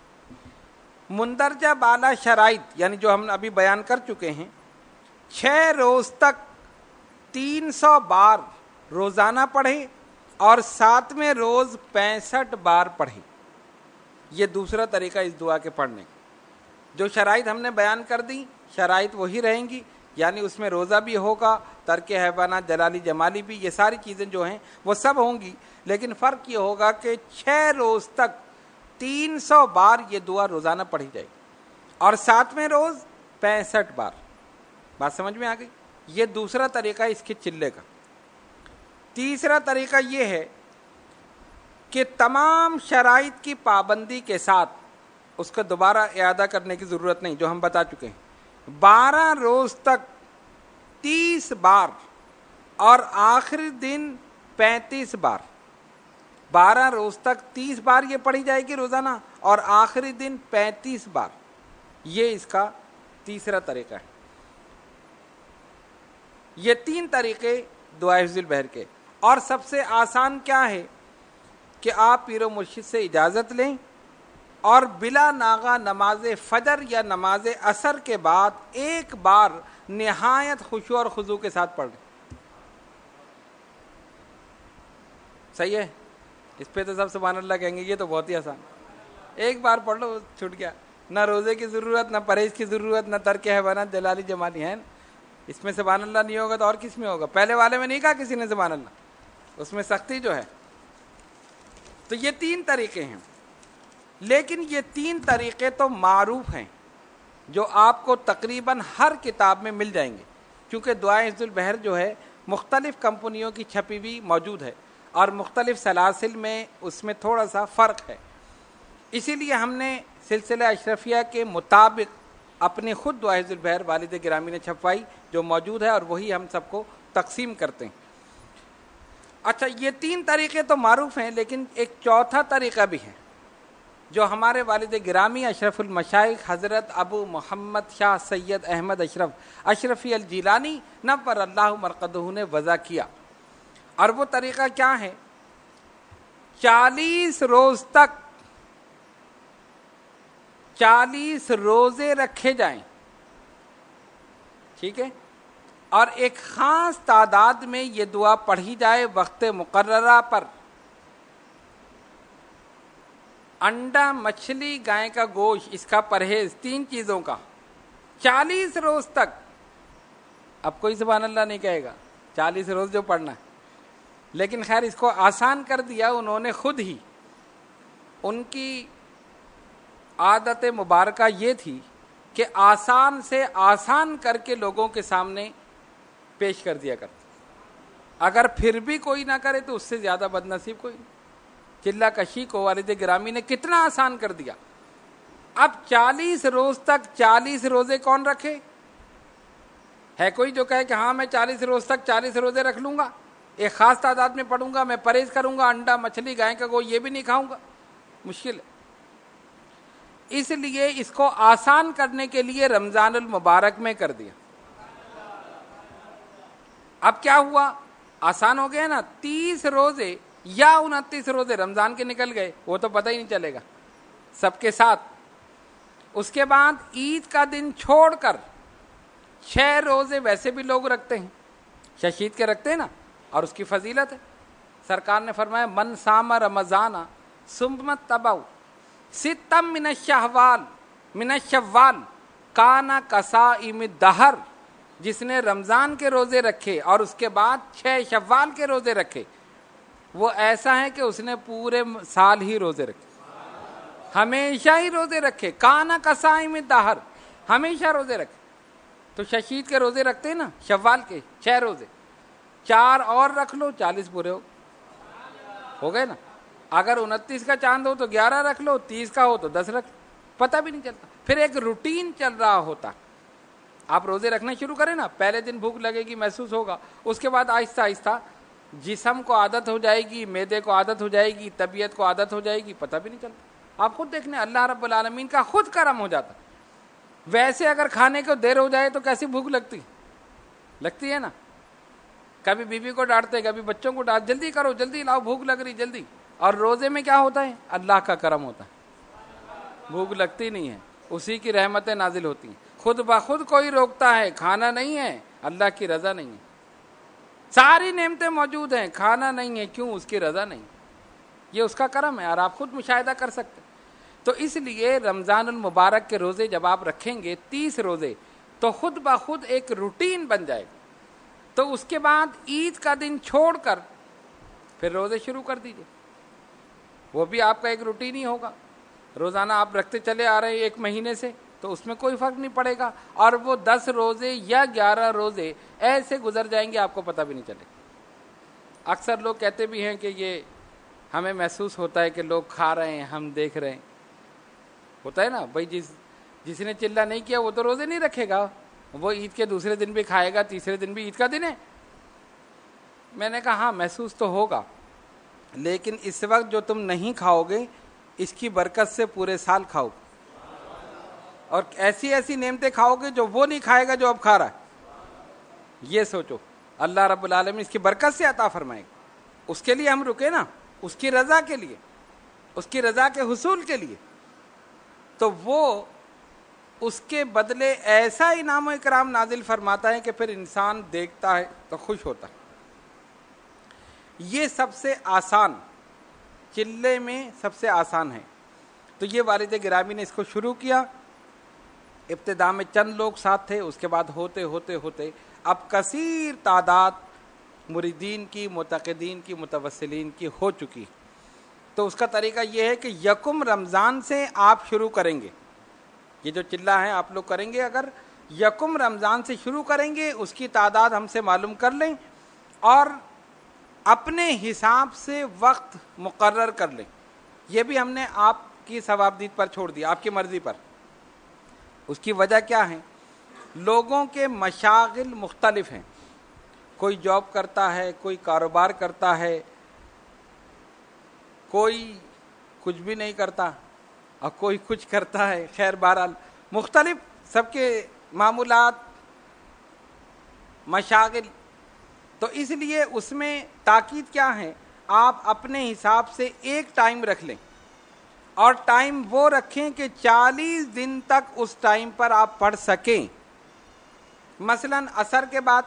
مندرجہ بالا شرائط یعنی جو ہم ابھی بیان کر چکے ہیں، چھ روز تک تین سو بار روزانہ پڑھے اور ساتویں روز پینسٹھ بار پڑھے۔ یہ دوسرا طریقہ اس دعا کے پڑھنے کا۔ جو شرائط ہم نے بیان کر دی، شرائط وہی رہیں گی، یعنی اس میں روزہ بھی ہوگا، ترک حیوانات جلالی جمالی بھی، یہ ساری چیزیں جو ہیں وہ سب ہوں گی، لیکن فرق یہ ہوگا کہ چھ روز تک تین سو بار یہ دعا روزانہ پڑھی جائے گی اور ساتویں روز پینسٹھ بار۔ بات سمجھ میں آ گئی؟ یہ دوسرا طریقہ اس کے چلے کا۔ تیسرا طریقہ یہ ہے کہ تمام شرائط کی پابندی کے ساتھ اس کو دوبارہ اعادہ کرنے کی ضرورت نہیں، جو ہم بتا چکے ہیں۔ بارہ روز تک تیس بار اور آخری دن پینتیس بار۔ بارہ روز تک تیس بار یہ پڑھی جائے گی روزانہ اور آخری دن پینتیس بار۔ یہ اس کا تیسرا طریقہ ہے۔ یہ تین طریقے دعا حفظ البحر کے۔ اور سب سے آسان کیا ہے کہ آپ پیر و مرشد سے اجازت لیں اور بلا ناغہ نماز فجر یا نماز عصر کے بعد ایک بار نہایت خشوع اور خضوع کے ساتھ پڑھ لیں۔ صحیح ہے؟ اس پہ تو سب سبحان اللہ کہیں گے، یہ تو بہت ہی آسان۔ ایک بار پڑھ لو، چھوٹ گیا۔ نہ روزے کی ضرورت، نہ پرہیز کی ضرورت، نہ ترک حیوانات جلالی جمالی ہیں۔ اس میں سبحان اللہ نہیں ہوگا تو اور کس میں ہوگا؟ پہلے والے میں نہیں کہا کسی نے سبحان اللہ، اس میں سختی جو ہے۔ تو یہ تین طریقے ہیں، لیکن یہ تین طریقے تو معروف ہیں، جو آپ کو تقریباً ہر کتاب میں مل جائیں گے، کیونکہ دعا حفظ البحر جو ہے مختلف کمپنیوں کی چھپی ہوئی موجود ہے اور مختلف سلاسل میں اس میں تھوڑا سا فرق ہے۔ اسی لیے ہم نے سلسلہ اشرفیہ کے مطابق اپنی خود دعا حفظ البحر والد گرامی نے چھپوائی، جو موجود ہے، اور وہی ہم سب کو تقسیم کرتے ہیں۔ اچھا، یہ تین طریقے تو معروف ہیں، لیکن ایک چوتھا طریقہ بھی ہے جو ہمارے والد گرامی اشرف المشائخ حضرت ابو محمد شاہ سید احمد اشرف اشرفی الجیلانی نور اللہ مرقدہ نے وضع کیا. اور وہ طریقہ کیا ہے؟ چالیس روز تک چالیس روزے رکھے جائیں، ٹھیک ہے، اور ایک خاص تعداد میں یہ دعا پڑھی جائے وقت مقررہ پر. انڈا، مچھلی، گائے کا گوشت، اس کا پرہیز، تین چیزوں کا چالیس روز تک. اب کوئی سبحان اللہ نہیں کہے گا چالیس روز جو پڑھنا ہے، لیکن خیر اس کو آسان کر دیا انہوں نے خود ہی. ان کی عادت مبارکہ یہ تھی کہ آسان سے آسان کر کے لوگوں کے سامنے پیش کر دیا کرتے. اگر پھر بھی کوئی نہ کرے تو اس سے زیادہ بد نصیب کوئی نہیں. چلہ کشی کو والد گرامی نے کتنا آسان کر دیا. اب چالیس روز تک چالیس روزے کون رکھے؟ ہے کوئی جو کہے کہ ہاں میں چالیس روز تک چالیس روزے رکھ لوں گا، ایک خاص تعداد میں پڑھوں گا، میں پرہیز کروں گا، انڈا، مچھلی، گائے کا گوشت یہ بھی نہیں کھاؤں گا؟ مشکل ہے. اس لیے اس کو آسان کرنے کے لیے رمضان المبارک میں کر دیا. اب کیا ہوا؟ آسان ہو گیا نا. تیس روزے یا انتیس روزے رمضان کے نکل گئے وہ تو پتہ ہی نہیں چلے گا سب کے ساتھ. اس کے بعد عید کا دن چھوڑ کر چھ روزے ویسے بھی لوگ رکھتے ہیں، ششید کے رکھتے ہیں نا، اور اس کی فضیلت ہے. سرکار نے فرمایا من صام رمضان ثم تبع ستم من الشوال من الشوال کان کصائم الدہر. جس نے رمضان کے روزے رکھے اور اس کے بعد چھ شوال کے روزے رکھے وہ ایسا ہے کہ اس نے پورے سال ہی روزے رکھے، ہمیشہ ہی روزے رکھے. کان کصائم الدہر، ہمیشہ روزے رکھے. تو ششید کے روزے رکھتے ہیں نا، شوال کے چھ روزے، چار اور رکھ لو چالیس پورے ہو ہو گئے نا. اگر انتیس کا چاند ہو تو گیارہ رکھ لو، تیس کا ہو تو دس رکھ لو، پتہ بھی نہیں چلتا. پھر ایک روٹین چل رہا ہوتا. آپ روزے رکھنا شروع کریں نا، پہلے دن بھوک لگے گی، محسوس ہوگا، اس کے بعد آہستہ آہستہ جسم کو عادت ہو جائے گی، معدے کو عادت ہو جائے گی، طبیعت کو عادت ہو جائے گی، پتہ بھی نہیں چلتا. آپ خود دیکھنے اللہ رب العالمین کا خود کرم ہو جاتا. ویسے اگر کھانے کو دیر ہو جائے تو کیسی بھوک لگتی لگتی ہے نا. کبھی بیوی کو ڈانٹتے، کبھی بچوں کو ڈانٹ، جلدی کرو، جلدی لاؤ، بھوک لگ رہی، جلدی. اور روزے میں کیا ہوتا ہے؟ اللہ کا کرم ہوتا ہے، بھوک لگتی نہیں ہے، اسی کی رحمتیں نازل ہوتی ہیں. خود بخود کوئی روکتا ہے، کھانا نہیں ہے، اللہ کی رضا نہیں ہے. ساری نعمتیں موجود ہیں، کھانا نہیں ہے، کیوں؟ اس کی رضا نہیں. یہ اس کا کرم ہے اور آپ خود مشاہدہ کر سکتے. تو اس لیے رمضان المبارک کے روزے جب آپ رکھیں گے تیس روزے تو خود بخود ایک روٹین بن جائے گا. تو اس کے بعد عید کا دن چھوڑ کر پھر روزے شروع کر دیجئے، وہ بھی آپ کا ایک روٹین ہی ہوگا. روزانہ آپ رکھتے چلے آ رہے ہیں ایک مہینے سے تو اس میں کوئی فرق نہیں پڑے گا. اور وہ دس روزے یا گیارہ روزے ایسے گزر جائیں گے آپ کو پتہ بھی نہیں چلے گا. اکثر لوگ کہتے بھی ہیں کہ یہ ہمیں محسوس ہوتا ہے کہ لوگ کھا رہے ہیں، ہم دیکھ رہے ہیں. ہوتا ہے نا بھائی، جس جس نے چلہ نہیں کیا وہ تو روزے نہیں رکھے گا، وہ عید کے دوسرے دن بھی کھائے گا، تیسرے دن بھی عید کا دن ہے. میں نے کہا ہاں محسوس تو ہوگا، لیکن اس وقت جو تم نہیں کھاؤ گے اس کی برکت سے پورے سال کھاؤ، اور ایسی ایسی نعمتیں کھاؤ گے جو وہ نہیں کھائے گا جو اب کھا رہا ہے. یہ سوچو اللہ رب العالمین اس کی برکت سے عطا فرمائے گا. اس کے لیے ہم رکے نا، اس کی رضا کے لیے، اس کی رضا کے حصول کے لیے. تو وہ اس کے بدلے ایسا انعام و اکرام نازل فرماتا ہے کہ پھر انسان دیکھتا ہے تو خوش ہوتا ہے. یہ سب سے آسان، چلے میں سب سے آسان ہے. تو یہ والد گرامی نے اس کو شروع کیا. ابتدا میں چند لوگ ساتھ تھے، اس کے بعد ہوتے ہوتے ہوتے اب کثیر تعداد مریدین کی، معتقدین کی، متوسلین کی ہو چکی. تو اس کا طریقہ یہ ہے کہ یکم رمضان سے آپ شروع کریں گے. یہ جو چلہ ہے آپ لوگ کریں گے، اگر یکم رمضان سے شروع کریں گے، اس کی تعداد ہم سے معلوم کر لیں اور اپنے حساب سے وقت مقرر کر لیں. یہ بھی ہم نے آپ کی ثوابدید پر چھوڑ دیا، آپ کی مرضی پر. اس کی وجہ کیا ہے؟ لوگوں کے مشاغل مختلف ہیں. کوئی جاب کرتا ہے، کوئی کاروبار کرتا ہے، کوئی کچھ بھی نہیں کرتا. اور کوئی کچھ کرتا ہے. خیر بہرحال مختلف سب کے معمولات مشاغل. تو اس لیے اس میں تاکید کیا ہے, آپ اپنے حساب سے ایک ٹائم رکھ لیں اور ٹائم وہ رکھیں کہ چالیس دن تک اس ٹائم پر آپ پڑھ سکیں. مثلا عصر کے بعد,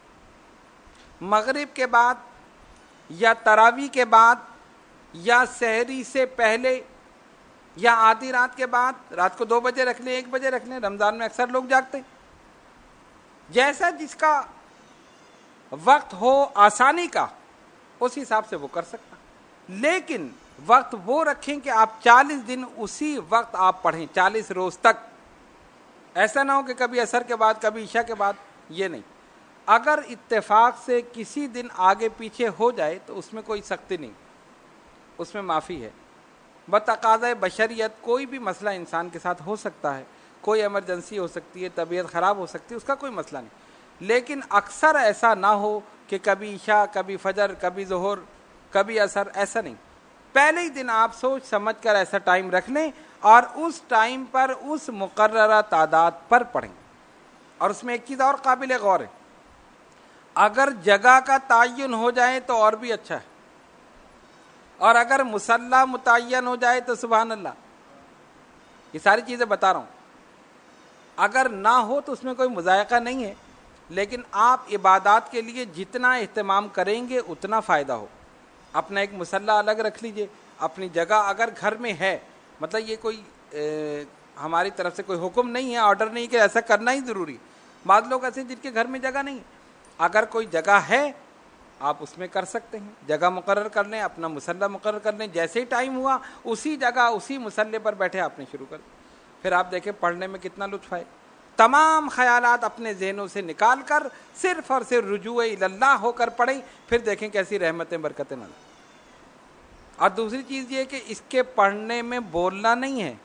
مغرب کے بعد, یا تراویح کے بعد, یا سحری سے پہلے, یا آدھی رات کے بعد. رات کو دو بجے رکھ لیں, ایک بجے رکھ لیں, رمضان میں اکثر لوگ جاگتے ہیں. جیسا جس کا وقت ہو آسانی کا اس حساب سے وہ کر سکتا. لیکن وقت وہ رکھیں کہ آپ چالیس دن اسی وقت آپ پڑھیں, چالیس روز تک. ایسا نہ ہو کہ کبھی عصر کے بعد کبھی عشاء کے بعد, یہ نہیں. اگر اتفاق سے کسی دن آگے پیچھے ہو جائے تو اس میں کوئی سختی نہیں, اس میں معافی ہے. بتقاضۂ بشریت کوئی بھی مسئلہ انسان کے ساتھ ہو سکتا ہے, کوئی ایمرجنسی ہو سکتی ہے, طبیعت خراب ہو سکتی ہے, اس کا کوئی مسئلہ نہیں. لیکن اکثر ایسا نہ ہو کہ کبھی عشاء, کبھی فجر, کبھی ظہر, کبھی عصر, ایسا نہیں. پہلے ہی دن آپ سوچ سمجھ کر ایسا ٹائم رکھ لیں اور اس ٹائم پر اس مقررہ تعداد پر پڑھیں. اور اس میں ایک چیز اور قابل غور ہے, اگر جگہ کا تعین ہو جائے تو اور بھی اچھا ہے, اور اگر مصلی متعین ہو جائے تو سبحان اللہ. یہ ساری چیزیں بتا رہا ہوں. اگر نہ ہو تو اس میں کوئی مذائقہ نہیں ہے, لیکن آپ عبادات کے لیے جتنا اہتمام کریں گے اتنا فائدہ ہو. اپنا ایک مصلی الگ رکھ لیجئے, اپنی جگہ اگر گھر میں ہے, مطلب یہ کوئی اے, ہماری طرف سے کوئی حکم نہیں ہے, آرڈر نہیں کہ ایسا کرنا ہی ضروری. بعض لوگ ایسے جن کے گھر میں جگہ نہیں, اگر کوئی جگہ ہے آپ اس میں کر سکتے ہیں. جگہ مقرر کر لیں, اپنا مصلی مقرر کر لیں, جیسے ہی ٹائم ہوا اسی جگہ اسی مصلی پر بیٹھے آپ نے شروع کر دیں. پھر آپ دیکھیں پڑھنے میں کتنا لطف ہے. تمام خیالات اپنے ذہنوں سے نکال کر صرف اور صرف رجوع اللہ ہو کر پڑھیں, پھر دیکھیں کیسی رحمتیں برکتیں نہ. اور دوسری چیز یہ کہ اس کے پڑھنے میں بولنا نہیں ہے.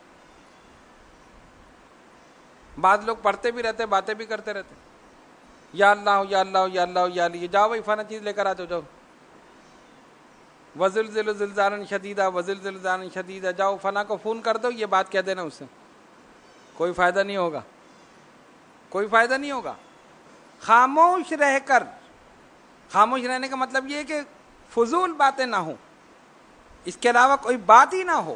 بعض لوگ پڑھتے بھی رہتے, باتیں بھی کرتے رہتے, یا اللہ یا اللہ یا اللہ یا علی, جاؤ بھائی فلاں چیز لے کر آ جاؤ, وزلزل زلزالا شدیدا وزلزل زلزالا شدیدا, جاؤ فلاں کو فون کر دو, یہ بات کہہ دینا اس سے. کوئی فائدہ نہیں ہوگا, کوئی فائدہ نہیں ہوگا. خاموش رہ کر, خاموش رہنے کا مطلب یہ ہے کہ فضول باتیں نہ ہوں, اس کے علاوہ کوئی بات ہی نہ ہو.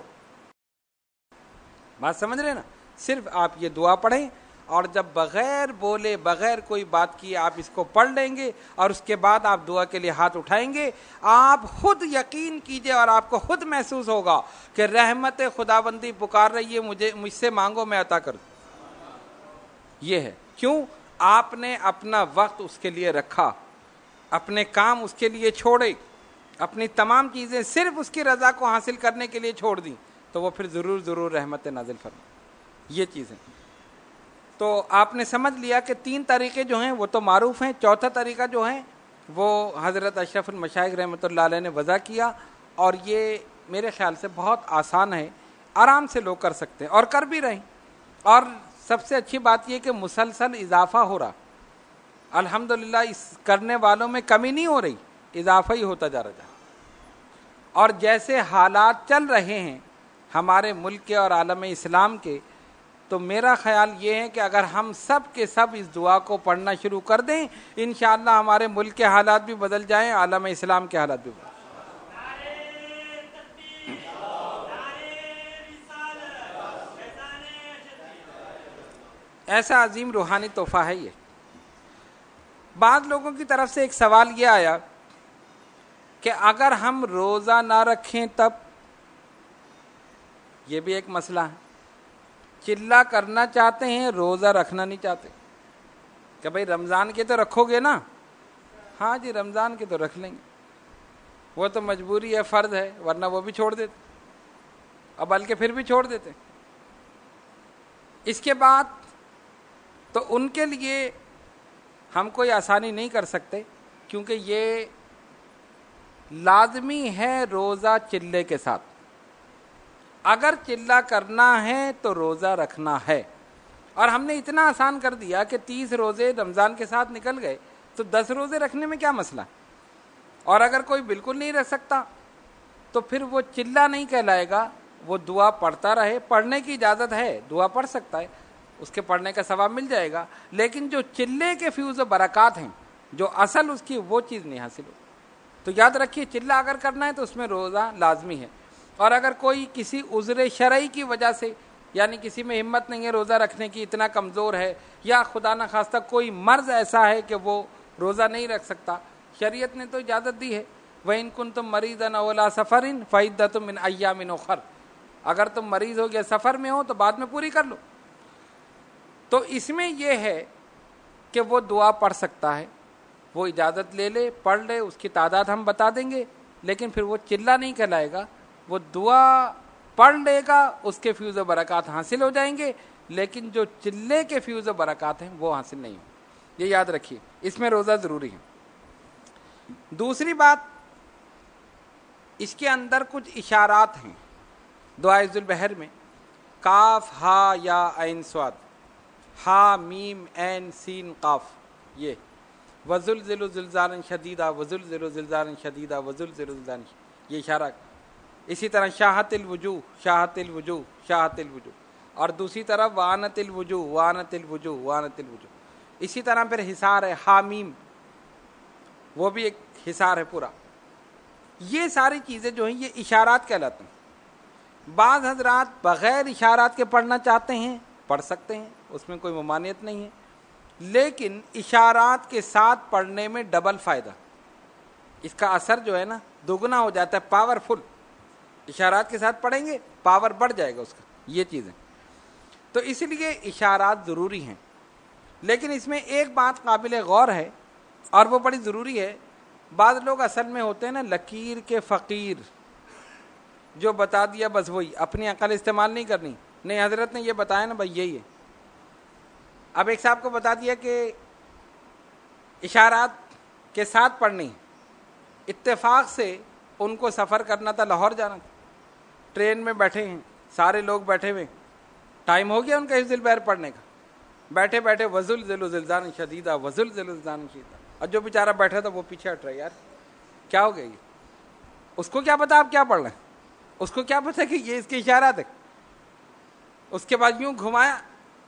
بات سمجھ رہے نا. صرف آپ یہ دعا پڑھیں اور جب بغیر بولے بغیر کوئی بات کیے آپ اس کو پڑھ لیں گے اور اس کے بعد آپ دعا کے لیے ہاتھ اٹھائیں گے, آپ خود یقین کیجئے اور آپ کو خود محسوس ہوگا کہ رحمت خداوندی پکار رہی ہے, مجھے مجھ سے مانگو میں عطا کر دوں. یہ ہے کیوں آپ نے اپنا وقت اس کے لیے رکھا, اپنے کام اس کے لیے چھوڑے, اپنی تمام چیزیں صرف اس کی رضا کو حاصل کرنے کے لیے چھوڑ دیں, تو وہ پھر ضرور ضرور رحمت نازل فرمائے. یہ چیزیں تو آپ نے سمجھ لیا کہ تین طریقے جو ہیں وہ تو معروف ہیں. چوتھا طریقہ جو ہے وہ حضرت اشرف المشائخ رحمۃ اللہ علیہ نے وضع کیا, اور یہ میرے خیال سے بہت آسان ہے, آرام سے لوگ کر سکتے ہیں اور کر بھی رہے ہیں. اور سب سے اچھی بات یہ کہ مسلسل اضافہ ہو رہا, الحمدللہ اس کرنے والوں میں کمی نہیں ہو رہی, اضافہ ہی ہوتا جا رہا ہے. اور جیسے حالات چل رہے ہیں ہمارے ملک کے اور عالم اسلام کے, تو میرا خیال یہ ہے کہ اگر ہم سب کے سب اس دعا کو پڑھنا شروع کر دیں, انشاءاللہ ہمارے ملک کے حالات بھی بدل جائیں, عالم اسلام کے حالات بھی بدل جائیں. ایسا عظیم روحانی تحفہ ہے یہ. بعض لوگوں کی طرف سے ایک سوال یہ آیا کہ اگر ہم روزہ نہ رکھیں تب, یہ بھی ایک مسئلہ ہے. چلا کرنا چاہتے ہیں, روزہ رکھنا نہیں چاہتے, کہ بھئی رمضان کے تو رکھو گے نا. ہاں جی رمضان کے تو رکھ لیں گے, وہ تو مجبوری ہے, فرض ہے, ورنہ وہ بھی چھوڑ دیتے, اور بلکہ پھر بھی چھوڑ دیتے. اس کے بعد تو ان کے لیے ہم کوئی آسانی نہیں کر سکتے, کیونکہ یہ لازمی ہے روزہ چلے کے ساتھ. اگر چلا کرنا ہے تو روزہ رکھنا ہے. اور ہم نے اتنا آسان کر دیا کہ تیس روزے رمضان کے ساتھ نکل گئے تو دس روزے رکھنے میں کیا مسئلہ. اور اگر کوئی بالکل نہیں رکھ سکتا تو پھر وہ چلا نہیں کہلائے گا, وہ دعا پڑھتا رہے، پڑھنے کی اجازت ہے، دعا پڑھ سکتا ہے، اس کے پڑھنے کا ثواب مل جائے گا، لیکن جو چلے کے فیوز و برکات ہیں، جو اصل اس کی وہ چیز نہیں حاصل ہو۔ تو یاد رکھیے چلہ اگر کرنا ہے تو اس میں روزہ لازمی ہے، اور اگر کوئی کسی عذر شرعی کی وجہ سے، یعنی کسی میں ہمت نہیں ہے روزہ رکھنے کی، اتنا کمزور ہے، یا خدا نخواستہ کوئی مرض ایسا ہے کہ وہ روزہ نہیں رکھ سکتا، شریعت نے تو اجازت دی ہے، وَإِن كُنتُم مَرِيضًا أَوْ عَلَىٰ سَفَرٍ فَعِدَّةٌ مِّنْ أَيَّامٍ أُخَرَ، اگر تم مریض ہو گیا سفر میں ہو تو بعد میں پوری کر لو۔ تو اس میں یہ ہے کہ وہ دعا پڑھ سکتا ہے، وہ اجازت لے لے، پڑھ لے، اس کی تعداد ہم بتا دیں گے، لیکن پھر وہ چلہ نہیں کہلائے گا، وہ دعا پڑھ لے گا، اس کے فیوز و برکات حاصل ہو جائیں گے، لیکن جو چلے کے فیوز و برکات ہیں وہ حاصل نہیں ہوں، یہ یاد رکھیے، اس میں روزہ ضروری ہے۔ دوسری بات، اس کے اندر کچھ اشارات ہیں دعائے ذوالبحر میں، کاف ہا یا عین صاد، ہا میم عین سین قاف، یہ وزلزلوا زلزالا شدیدا وزلزلوا زلزالا شدیدا وزلزلوا زلزالا، یہ اشارہ۔ اسی طرح شاہت الوجوہ، شاہت الوجوہ، شاہت الوجوہ، اور دوسری طرف وانت الوجوہ، وانت الوجوہ، وانت الوجوہ۔ اسی طرح پھر حصار ہے حامیم، وہ بھی ایک حصار ہے پورا۔ یہ ساری چیزیں جو ہیں یہ اشارات کہلاتے ہیں۔ بعض حضرات بغیر اشارات کے پڑھنا چاہتے ہیں، پڑھ سکتے ہیں، اس میں کوئی ممانعت نہیں ہے، لیکن اشارات کے ساتھ پڑھنے میں ڈبل فائدہ، اس کا اثر جو ہے نا دوگنا ہو جاتا ہے، پاورفل۔ اشارات کے ساتھ پڑھیں گے پاور بڑھ جائے گا اس کا، یہ چیزیں۔ تو اس لیے اشارات ضروری ہیں، لیکن اس میں ایک بات قابل غور ہے اور وہ بڑی ضروری ہے۔ بعض لوگ اصل میں ہوتے ہیں نا لکیر کے فقیر، جو بتا دیا بس وہی، اپنی عقل استعمال نہیں کرنی، نہیں حضرت نے یہ بتایا نا بھائی یہی ہے۔ اب ایک صاحب کو بتا دیا کہ اشارات کے ساتھ پڑھنی، اتفاق سے ان کو سفر کرنا تھا، لاہور جانا تھا، ٹرین میں بیٹھے ہیں، سارے لوگ بیٹھے ہوئے، ٹائم ہو گیا ان کا حفظ البحر پڑھنے کا، بیٹھے بیٹھے وزلزلوا زلزالا شدیدا وزلزلوا زلزالا شدیدا، اور جو بیچارہ بیٹھا تھا وہ پیچھے ہٹ رہا ہے، یار کیا ہو گیا یہ، اس کو کیا پتا آپ کیا پڑھ رہے ہیں، اس کو کیا پتا کہ یہ اس کے اشارات ہے۔ اس کے بعد یوں گھمایا،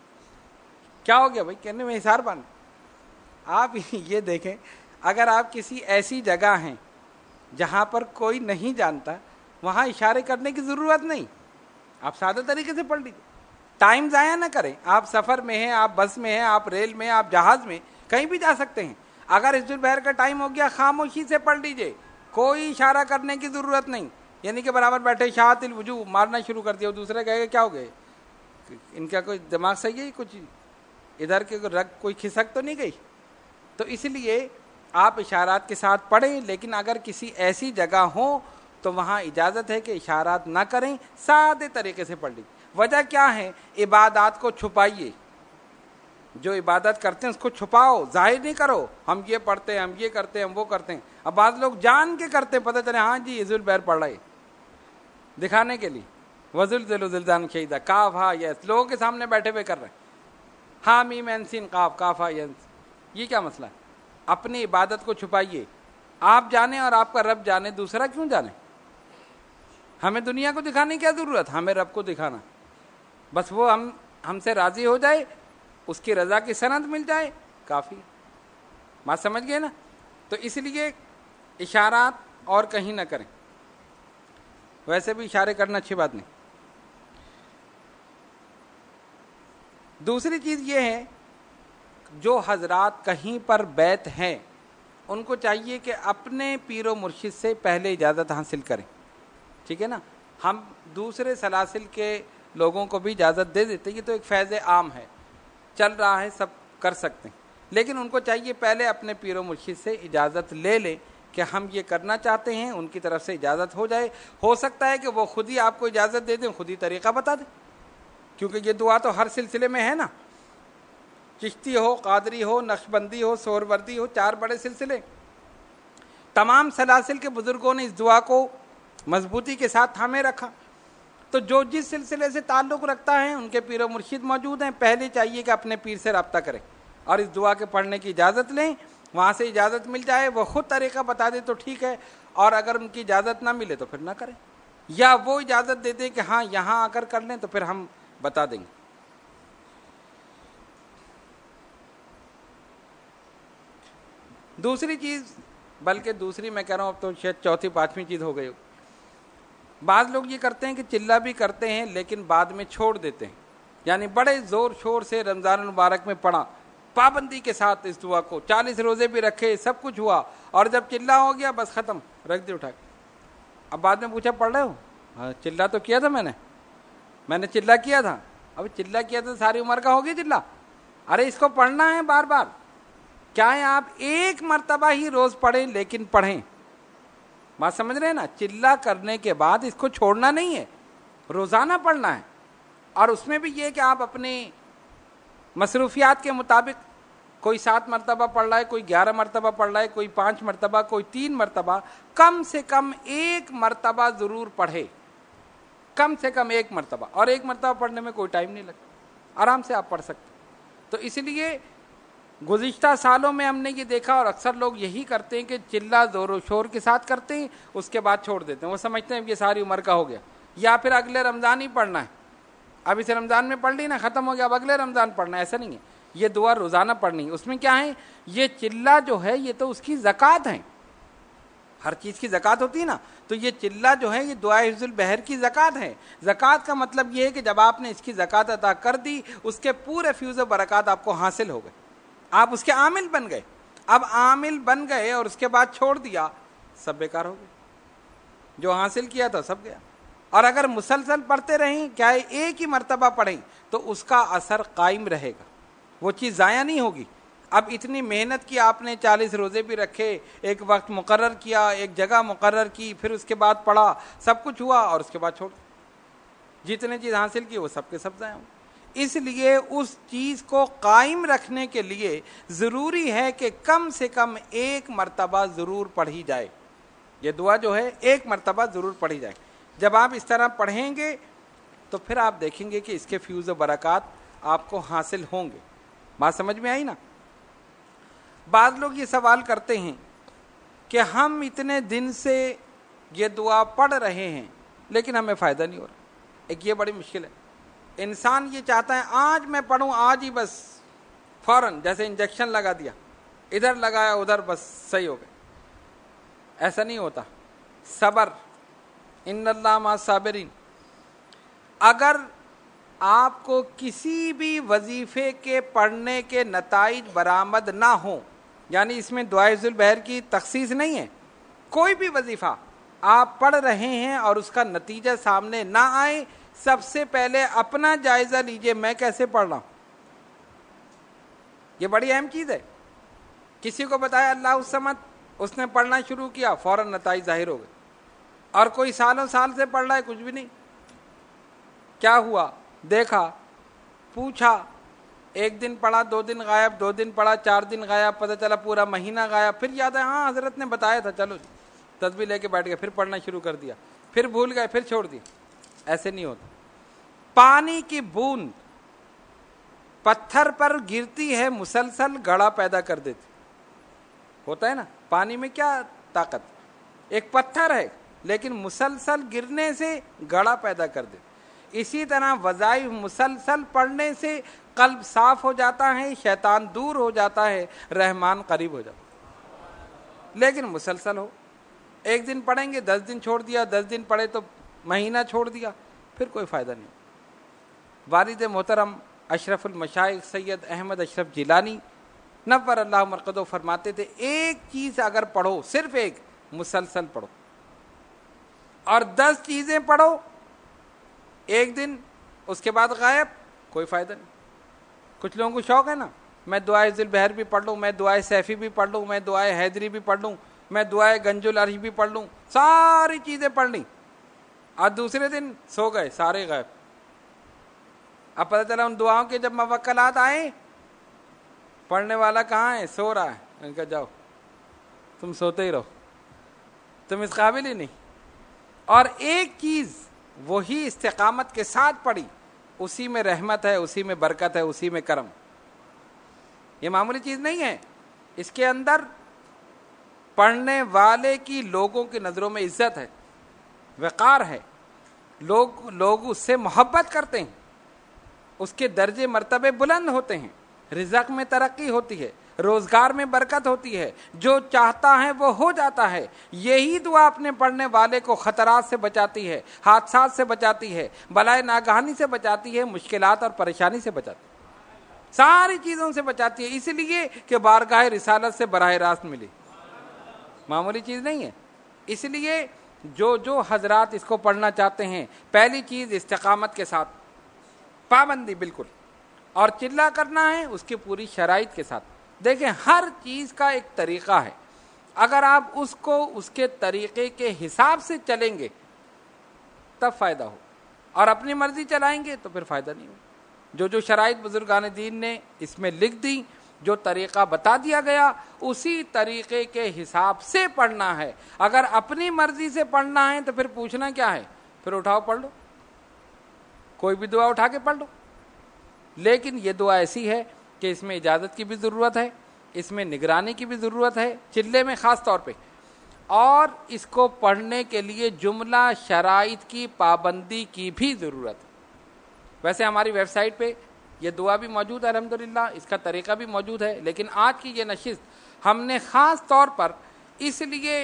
کیا ہو گیا بھائی، کہنے میں حصار باندھ۔ آپ یہ دیکھیں، اگر آپ کسی ایسی جگہ ہیں جہاں پر کوئی نہیں جانتا، وہاں اشارے کرنے کی ضرورت نہیں، آپ سادہ طریقے سے پڑھ لیجیے، ٹائم ضائع نہ کریں۔ آپ سفر میں ہیں، آپ بس میں ہیں، آپ ریل میں، آپ جہاز میں، کہیں بھی جا سکتے ہیں، اگر حفظ البحر کا ٹائم ہو گیا خاموشی سے پڑھ لیجیے، کوئی اشارہ کرنے کی ضرورت نہیں، یعنی کہ برابر بیٹھے شاہت الوجوہ مارنا شروع کر دیا، دوسرے کہے گا کیا ہو گئے، ان کا کوئی دماغ صحیح ہے، کچھ ادھر کے رگ کوئی کھسک تو نہیں گئی۔ تو اس لیے آپ اشارات کے ساتھ پڑھیں، لیکن اگر کسی ایسی جگہ ہو تو وہاں اجازت ہے کہ اشارات نہ کریں، سادے طریقے سے پڑھ لیجیے۔ وجہ کیا ہے، عبادات کو چھپائیے، جو عبادت کرتے ہیں اس کو چھپاؤ، ظاہر نہیں کرو، ہم یہ پڑھتے ہیں، ہم یہ کرتے ہیں، ہم وہ کرتے ہیں۔ اب بعض لوگ جان کے کرتے ہیں، پتہ چلے ہاں جی حفظ البحر پڑھ رہے، دکھانے کے لیے، وزلزلوا زلزالا شدیدا، کاف ہا یا، لوگوں کے سامنے بیٹھے ہوئے کر رہے ہیں، ہا میم عین سین قاف، کاف ہا یا، یہ کیا مسئلہ ہے؟ اپنی عبادت کو چھپائیے، آپ جانیں اور آپ کا رب جانے، دوسرا کیوں جانے؟ ہمیں دنیا کو دکھانے کی کیا ضرورت، ہمیں رب کو دکھانا، بس وہ ہم ہم سے راضی ہو جائے، اس کی رضا کی سند مل جائے، کافی۔ بات سمجھ گئے نا؟ تو اس لیے اشارات اور کہیں نہ کریں، ویسے بھی اشارے کرنا اچھی بات نہیں۔ دوسری چیز یہ ہے، جو حضرات کہیں پر بیت ہیں ان کو چاہیے کہ اپنے پیر و مرشد سے پہلے اجازت حاصل کریں، ٹھیک ہے نا؟ ہم دوسرے سلاسل کے لوگوں کو بھی اجازت دے دیتے، یہ تو ایک فیض عام ہے، چل رہا ہے، سب کر سکتے ہیں، لیکن ان کو چاہیے پہلے اپنے پیر و مرشد سے اجازت لے لیں کہ ہم یہ کرنا چاہتے ہیں، ان کی طرف سے اجازت ہو جائے۔ ہو سکتا ہے کہ وہ خود ہی آپ کو اجازت دے دیں، خود ہی طریقہ بتا دیں، کیونکہ یہ دعا تو ہر سلسلے میں ہے نا، چشتی ہو، قادری ہو، نقشبندی ہو، سہروردی ہو، چار بڑے سلسلے، تمام سلاسل کے بزرگوں نے اس دعا کو مضبوطی کے ساتھ تھامے رکھا۔ تو جو جس سلسلے سے تعلق رکھتا ہے ان کے پیر و مرشد موجود ہیں، پہلے چاہیے کہ اپنے پیر سے رابطہ کریں اور اس دعا کے پڑھنے کی اجازت لیں، وہاں سے اجازت مل جائے، وہ خود طریقہ بتا دے تو ٹھیک ہے، اور اگر ان کی اجازت نہ ملے تو پھر نہ کریں، یا وہ اجازت دے دیں کہ ہاں یہاں آ کر کر لیں تو پھر ہم بتا دیں گے۔ دوسری چیز، بلکہ دوسری میں کہہ رہا ہوں اب تو شاید چوتھی پانچویں چیز ہو گئی ہو، بعض لوگ یہ کرتے ہیں کہ چلہ بھی کرتے ہیں لیکن بعد میں چھوڑ دیتے ہیں، یعنی بڑے زور شور سے رمضان المبارک میں پڑھا، پابندی کے ساتھ اس دعا کو، چالیس روزے بھی رکھے، سب کچھ ہوا، اور جب چلہ ہو گیا بس ختم، رکھ دی اٹھا کے۔ اب بعد میں پوچھا پڑھ رہے ہو؟ ہاں چلہ تو کیا تھا میں نے میں نے چلہ کیا تھا۔ اب چلہ کیا تھا ساری عمر کا ہوگی چلہ؟ ارے اس کو پڑھنا ہے بار بار، کیا ہے آپ ایک مرتبہ ہی روز پڑھیں لیکن پڑھیں، بات سمجھ رہے ہیں نا؟ چلہ کرنے کے بعد اس کو چھوڑنا نہیں ہے، روزانہ پڑھنا ہے، اور اس میں بھی یہ کہ آپ اپنے مصروفیات کے مطابق، کوئی سات مرتبہ پڑھ رہا ہے، کوئی گیارہ مرتبہ پڑھ رہا ہے، کوئی پانچ مرتبہ، کوئی تین مرتبہ، کم سے کم ایک مرتبہ ضرور پڑھے، کم سے کم ایک مرتبہ، اور ایک مرتبہ پڑھنے میں کوئی ٹائم نہیں لگتا، آرام سے آپ پڑھ سکتے۔ تو اس لیے گزشتہ سالوں میں ہم نے یہ دیکھا، اور اکثر لوگ یہی کرتے ہیں کہ چلہ زور و شور کے ساتھ کرتے ہیں، اس کے بعد چھوڑ دیتے ہیں، وہ سمجھتے ہیں یہ ساری عمر کا ہو گیا، یا پھر اگلے رمضان ہی پڑھنا ہے، اب اسے رمضان میں پڑھ لی نا، ختم ہو گیا، اب اگلے رمضان پڑھنا ہے۔ ایسا نہیں ہے، یہ دعا روزانہ پڑھنی ہے۔ اس میں کیا ہے، یہ چلہ جو ہے یہ تو اس کی زکوٰۃ ہے، ہر چیز کی زکوٰۃ ہوتی ہے نا، تو یہ چلہ جو ہے یہ دعائے حفظ البحر کی زکوٰۃ ہے۔ زکوٰۃ کا مطلب یہ ہے کہ جب آپ نے اس کی زکوٰۃ ادا کر دی، اس کے پورے فیض و برکات آپ کو حاصل ہو گئے، آپ اس کے عامل بن گئے۔ اب عامل بن گئے اور اس کے بعد چھوڑ دیا، سب بیکار ہو گئے، جو حاصل کیا تھا سب گیا۔ اور اگر مسلسل پڑھتے رہیں، کیا ہے ایک ہی مرتبہ پڑھیں، تو اس کا اثر قائم رہے گا، وہ چیز ضائع نہیں ہوگی۔ اب اتنی محنت کی آپ نے، چالیس روزے بھی رکھے، ایک وقت مقرر کیا، ایک جگہ مقرر کی، پھر اس کے بعد پڑھا، سب کچھ ہوا، اور اس کے بعد چھوڑ، جتنے چیز حاصل کی وہ سب کے سب ضائع ہوں۔ اس لیے اس چیز کو قائم رکھنے کے لیے ضروری ہے کہ کم سے کم ایک مرتبہ ضرور پڑھی جائے، یہ دعا جو ہے ایک مرتبہ ضرور پڑھی جائے۔ جب آپ اس طرح پڑھیں گے تو پھر آپ دیکھیں گے کہ اس کے فیوز و برکات آپ کو حاصل ہوں گے۔ بات سمجھ میں آئی نا؟ بعض لوگ یہ سوال کرتے ہیں کہ ہم اتنے دن سے یہ دعا پڑھ رہے ہیں لیکن ہمیں فائدہ نہیں ہو رہا۔ ایک یہ بڑی مشکل ہے، انسان یہ چاہتا ہے آج میں پڑھوں، آج ہی بس فوراً، جیسے انجیکشن لگا دیا، ادھر لگایا ادھر بس صحیح ہو گئے۔ ایسا نہیں ہوتا، صبر، ان اللہ مع الصابرین۔ اگر آپ کو کسی بھی وظیفے کے پڑھنے کے نتائج برآمد نہ ہوں، یعنی اس میں دعائے حفظ البحر کی تخصیص نہیں ہے، کوئی بھی وظیفہ آپ پڑھ رہے ہیں اور اس کا نتیجہ سامنے نہ آئے، سب سے پہلے اپنا جائزہ لیجئے، میں کیسے پڑھ رہا ہوں۔ یہ بڑی اہم چیز ہے۔ کسی کو بتایا اللہ الصمد، اس نے پڑھنا شروع کیا، فوراً نتائج ظاہر ہو گئے، اور کوئی سالوں سال سے پڑھ رہا ہے، کچھ بھی نہیں۔ کیا ہوا؟ دیکھا، پوچھا، ایک دن پڑھا، دو دن غائب، دو دن پڑھا، چار دن غائب، پتہ چلا پورا مہینہ غائب، پھر یاد ہے ہاں حضرت نے بتایا تھا، چلو تسبیح لے کے بیٹھ گئے، پھر پڑھنا شروع کر دیا، پھر بھول گئے، پھر چھوڑ دیا۔ ایسے نہیں ہوتا۔ پانی کی بوند پتھر پر گرتی ہے، مسلسل گڑھا پیدا کر دیتی، ہوتا ہے نا؟ پانی میں کیا طاقت، ایک پتھر ہے لیکن مسلسل گرنے سے گڑھا پیدا کر دیتی۔ اسی طرح وظائف مسلسل پڑھنے سے قلب صاف ہو جاتا ہے، شیطان دور ہو جاتا ہے، رحمان قریب ہو جاتا ہے۔ لیکن مسلسل ہو، ایک دن پڑھیں گے، دس دن چھوڑ دیا، دس دن پڑھے تو مہینہ چھوڑ دیا، پھر کوئی فائدہ نہیں۔ والد محترم اشرف المشائخ سید احمد اشرف جیلانی نور اللہ مرقدہ فرماتے تھے، ایک چیز اگر پڑھو، صرف ایک، مسلسل پڑھو، اور دس چیزیں پڑھو ایک دن، اس کے بعد غائب، کوئی فائدہ نہیں۔ کچھ لوگوں کو شوق ہے نا، میں دعائے حفظ البحر بھی پڑھ لوں، میں دعائے سیفی بھی پڑھ لوں، میں دعائے حیدری بھی پڑھ لوں، میں دعائے گنج العرش بھی پڑھ لوں، ساری چیزیں پڑھ لیں، اور دوسرے دن سو گئے، سارے غائب۔ اب پتہ چلا ان دعاؤں کے جب موکلات آئے، پڑھنے والا کہاں ہے؟ سو رہا ہے۔ ان کا جاؤ، تم سوتے ہی رہو، تم اس قابل ہی نہیں۔ اور ایک چیز وہی استقامت کے ساتھ پڑھی، اسی میں رحمت ہے، اسی میں برکت ہے، اسی میں کرم۔ یہ معمولی چیز نہیں ہے، اس کے اندر پڑھنے والے کی لوگوں کی نظروں میں عزت ہے، وقار ہے، لوگ لوگ اس سے محبت کرتے ہیں، اس کے درجے مرتبے بلند ہوتے ہیں، رزق میں ترقی ہوتی ہے، روزگار میں برکت ہوتی ہے، جو چاہتا ہے وہ ہو جاتا ہے۔ یہی دعا اپنے پڑھنے والے کو خطرات سے بچاتی ہے، حادثات سے بچاتی ہے، بلائے ناگہانی سے بچاتی ہے، مشکلات اور پریشانی سے بچاتی ہے، ساری چیزوں سے بچاتی ہے، اس لیے کہ بارگاہ رسالت سے براہ راست ملی، معمولی چیز نہیں ہے۔ اس لیے جو جو حضرات اس کو پڑھنا چاہتے ہیں، پہلی چیز استقامت کے ساتھ، پابندی بالکل، اور چلا کرنا ہے اس کی پوری شرائط کے ساتھ۔ دیکھیں ہر چیز کا ایک طریقہ ہے، اگر آپ اس کو اس کے طریقے کے حساب سے چلیں گے تب فائدہ ہو، اور اپنی مرضی چلائیں گے تو پھر فائدہ نہیں ہو۔ جو جو شرائط بزرگان دین نے اس میں لکھ دی، جو طریقہ بتا دیا گیا، اسی طریقے کے حساب سے پڑھنا ہے۔ اگر اپنی مرضی سے پڑھنا ہے تو پھر پوچھنا کیا ہے، پھر اٹھاؤ پڑھ لو، کوئی بھی دعا اٹھا کے پڑھ لو۔ لیکن یہ دعا ایسی ہے کہ اس میں اجازت کی بھی ضرورت ہے، اس میں نگرانی کی بھی ضرورت ہے، چلے میں خاص طور پہ، اور اس کو پڑھنے کے لیے جملہ شرائط کی پابندی کی بھی ضرورت ہے۔ ویسے ہماری ویب سائٹ پہ یہ دعا بھی موجود ہے الحمدللہ، اس کا طریقہ بھی موجود ہے، لیکن آج کی یہ نشست ہم نے خاص طور پر اس لیے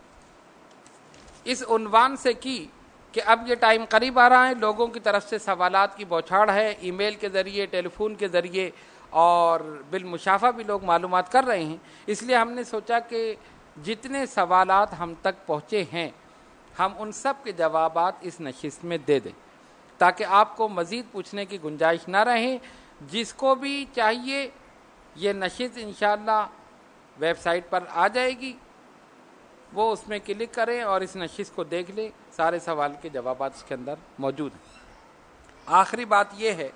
اس عنوان سے کی کہ اب یہ ٹائم قریب آ رہا ہے، لوگوں کی طرف سے سوالات کی بوچھاڑ ہے، ای میل کے ذریعے، ٹیلی فون کے ذریعے، اور بالمشافہ بھی لوگ معلومات کر رہے ہیں۔ اس لیے ہم نے سوچا کہ جتنے سوالات ہم تک پہنچے ہیں ہم ان سب کے جوابات اس نشست میں دے دیں، تاکہ آپ کو مزید پوچھنے کی گنجائش نہ رہے۔ جس کو بھی چاہیے یہ نشست انشاءاللہ ویب سائٹ پر آ جائے گی، وہ اس میں کلک کریں اور اس نشست کو دیکھ لیں، سارے سوال کے جوابات اس کے اندر موجود ہیں۔ آخری بات یہ ہے،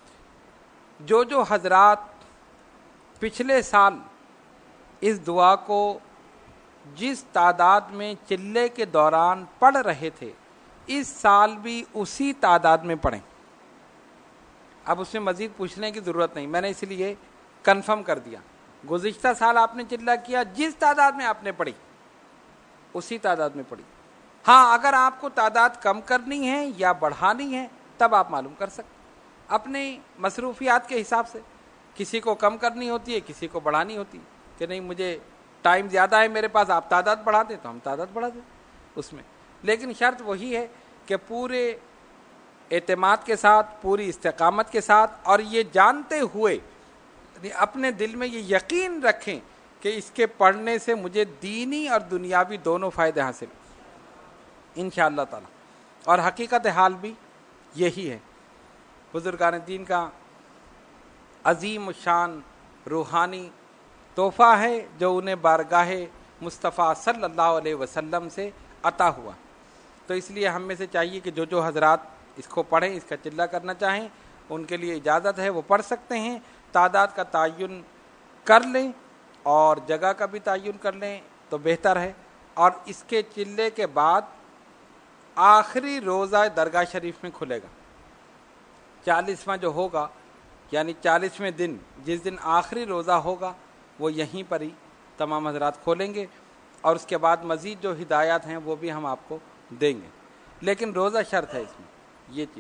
جو جو حضرات پچھلے سال اس دعا کو جس تعداد میں چلے کے دوران پڑھ رہے تھے، اس سال بھی اسی تعداد میں پڑھیں۔ اب اس میں مزید پوچھنے کی ضرورت نہیں، میں نے اس لیے کنفرم کر دیا۔ گزشتہ سال آپ نے چلہ کیا، جس تعداد میں آپ نے پڑھی اسی تعداد میں پڑھی۔ ہاں اگر آپ کو تعداد کم کرنی ہے یا بڑھانی ہے تب آپ معلوم کر سکتے اپنے مصروفیات کے حساب سے، کسی کو کم کرنی ہوتی ہے، کسی کو بڑھانی ہوتی ہے، کہ نہیں مجھے ٹائم زیادہ ہے میرے پاس، آپ تعداد بڑھا دیں تو ہم تعداد بڑھا دیں اس میں، لیکن شرط وہی ہے کہ پورے اعتماد کے ساتھ، پوری استقامت کے ساتھ، اور یہ جانتے ہوئے اپنے دل میں یہ یقین رکھیں کہ اس کے پڑھنے سے مجھے دینی اور دنیاوی دونوں فائدے حاصل انشاءاللہ تعالی، اور حقیقت حال بھی یہی ہے۔ بزرگان دین کا عظیم الشان روحانی تحفہ ہے جو انہیں بارگاہ مصطفیٰ صلی اللہ علیہ وسلم سے عطا ہوا۔ تو اس لیے ہم میں سے چاہیے کہ جو جو حضرات اس کو پڑھیں، اس کا چلہ کرنا چاہیں، ان کے لیے اجازت ہے، وہ پڑھ سکتے ہیں۔ تعداد کا تعین کر لیں اور جگہ کا بھی تعین کر لیں تو بہتر ہے۔ اور اس کے چلے کے بعد آخری روزہ درگاہ شریف میں کھلے گا، چالیسواں جو ہوگا، یعنی چالیسویں دن جس دن آخری روزہ ہوگا وہ یہیں پر ہی تمام حضرات کھولیں گے، اور اس کے بعد مزید جو ہدایات ہیں وہ بھی ہم آپ کو دیں گے، لیکن روزہ شرط ہے اس میں، یہ چیز۔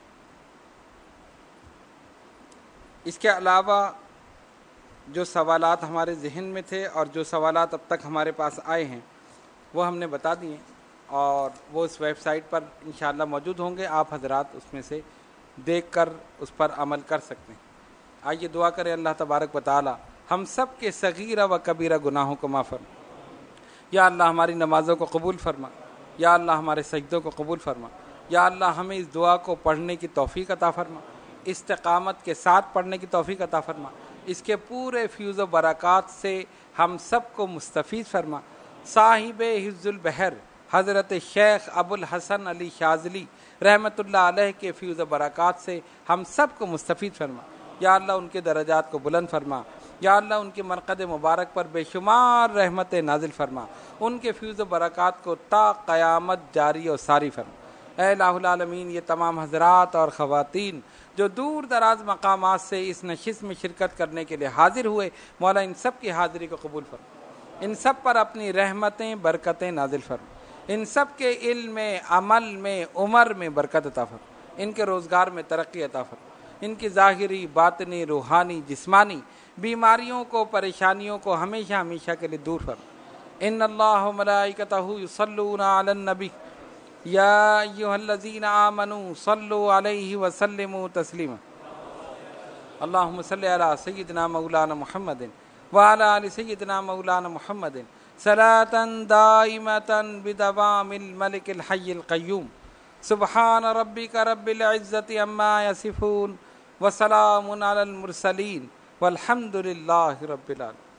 اس کے علاوہ جو سوالات ہمارے ذہن میں تھے اور جو سوالات اب تک ہمارے پاس آئے ہیں وہ ہم نے بتا دیے، اور وہ اس ویب سائٹ پر انشاءاللہ موجود ہوں گے، آپ حضرات اس میں سے دیکھ کر اس پر عمل کر سکتے ہیں۔ آئیے دعا کریں اللہ تبارک و تعالی ہم سب کے صغیرہ و کبیرہ گناہوں کو معاف فرما۔ یا اللہ ہماری نمازوں کو قبول فرما، یا اللہ ہمارے سجدوں کو قبول فرما، یا اللہ ہمیں اس دعا کو پڑھنے کی توفیق عطا فرما، استقامت کے ساتھ پڑھنے کی توفیق عطا فرما، اس کے پورے فیوز و برکات سے ہم سب کو مستفید فرما۔ صاحب حفظ البحر حضرت شیخ ابو الحسن علی شاذلی رحمۃ اللہ علیہ کے فیوز و برکات سے ہم سب کو مستفید فرما۔ یا اللہ ان کے درجات کو بلند فرما، یا اللہ ان کے مرقد مبارک پر بے شمار رحمت نازل فرما، ان کے فیوز و برکات کو تا قیامت جاری و ساری فرما۔ اے الہ العالمین، یہ تمام حضرات اور خواتین جو دور دراز مقامات سے اس نشست میں شرکت کرنے کے لیے حاضر ہوئے، مولا ان سب کی حاضری کو قبول فرما، ان سب پر اپنی رحمتیں برکتیں نازل فرما۔ ان سب کے علم میں، عمل میں، عمر میں برکت عطا فرما، ان کے روزگار میں ترقی عطا فرما، ان کی ظاہری، باطنی، روحانی، جسمانی بیماریوں کو، پریشانیوں کو ہمیشہ ہمیشہ کے لیے دور فرما۔ ان اللہ و ملائکتہ یصلون علی النبی یا ایھا الذین آمنوا صلوا علیہ وسلموا تسلیما۔ اللہم صلی علی سیدنا مولانا محمد وعلی آل سیدنا مولانا محمد صلاۃ دائمۃ بدوام الملک الحی القیوم۔ سبحان ربک رب العزۃ عما یصفون وسلام علی المرسلین والحمد للہ رب العالمین۔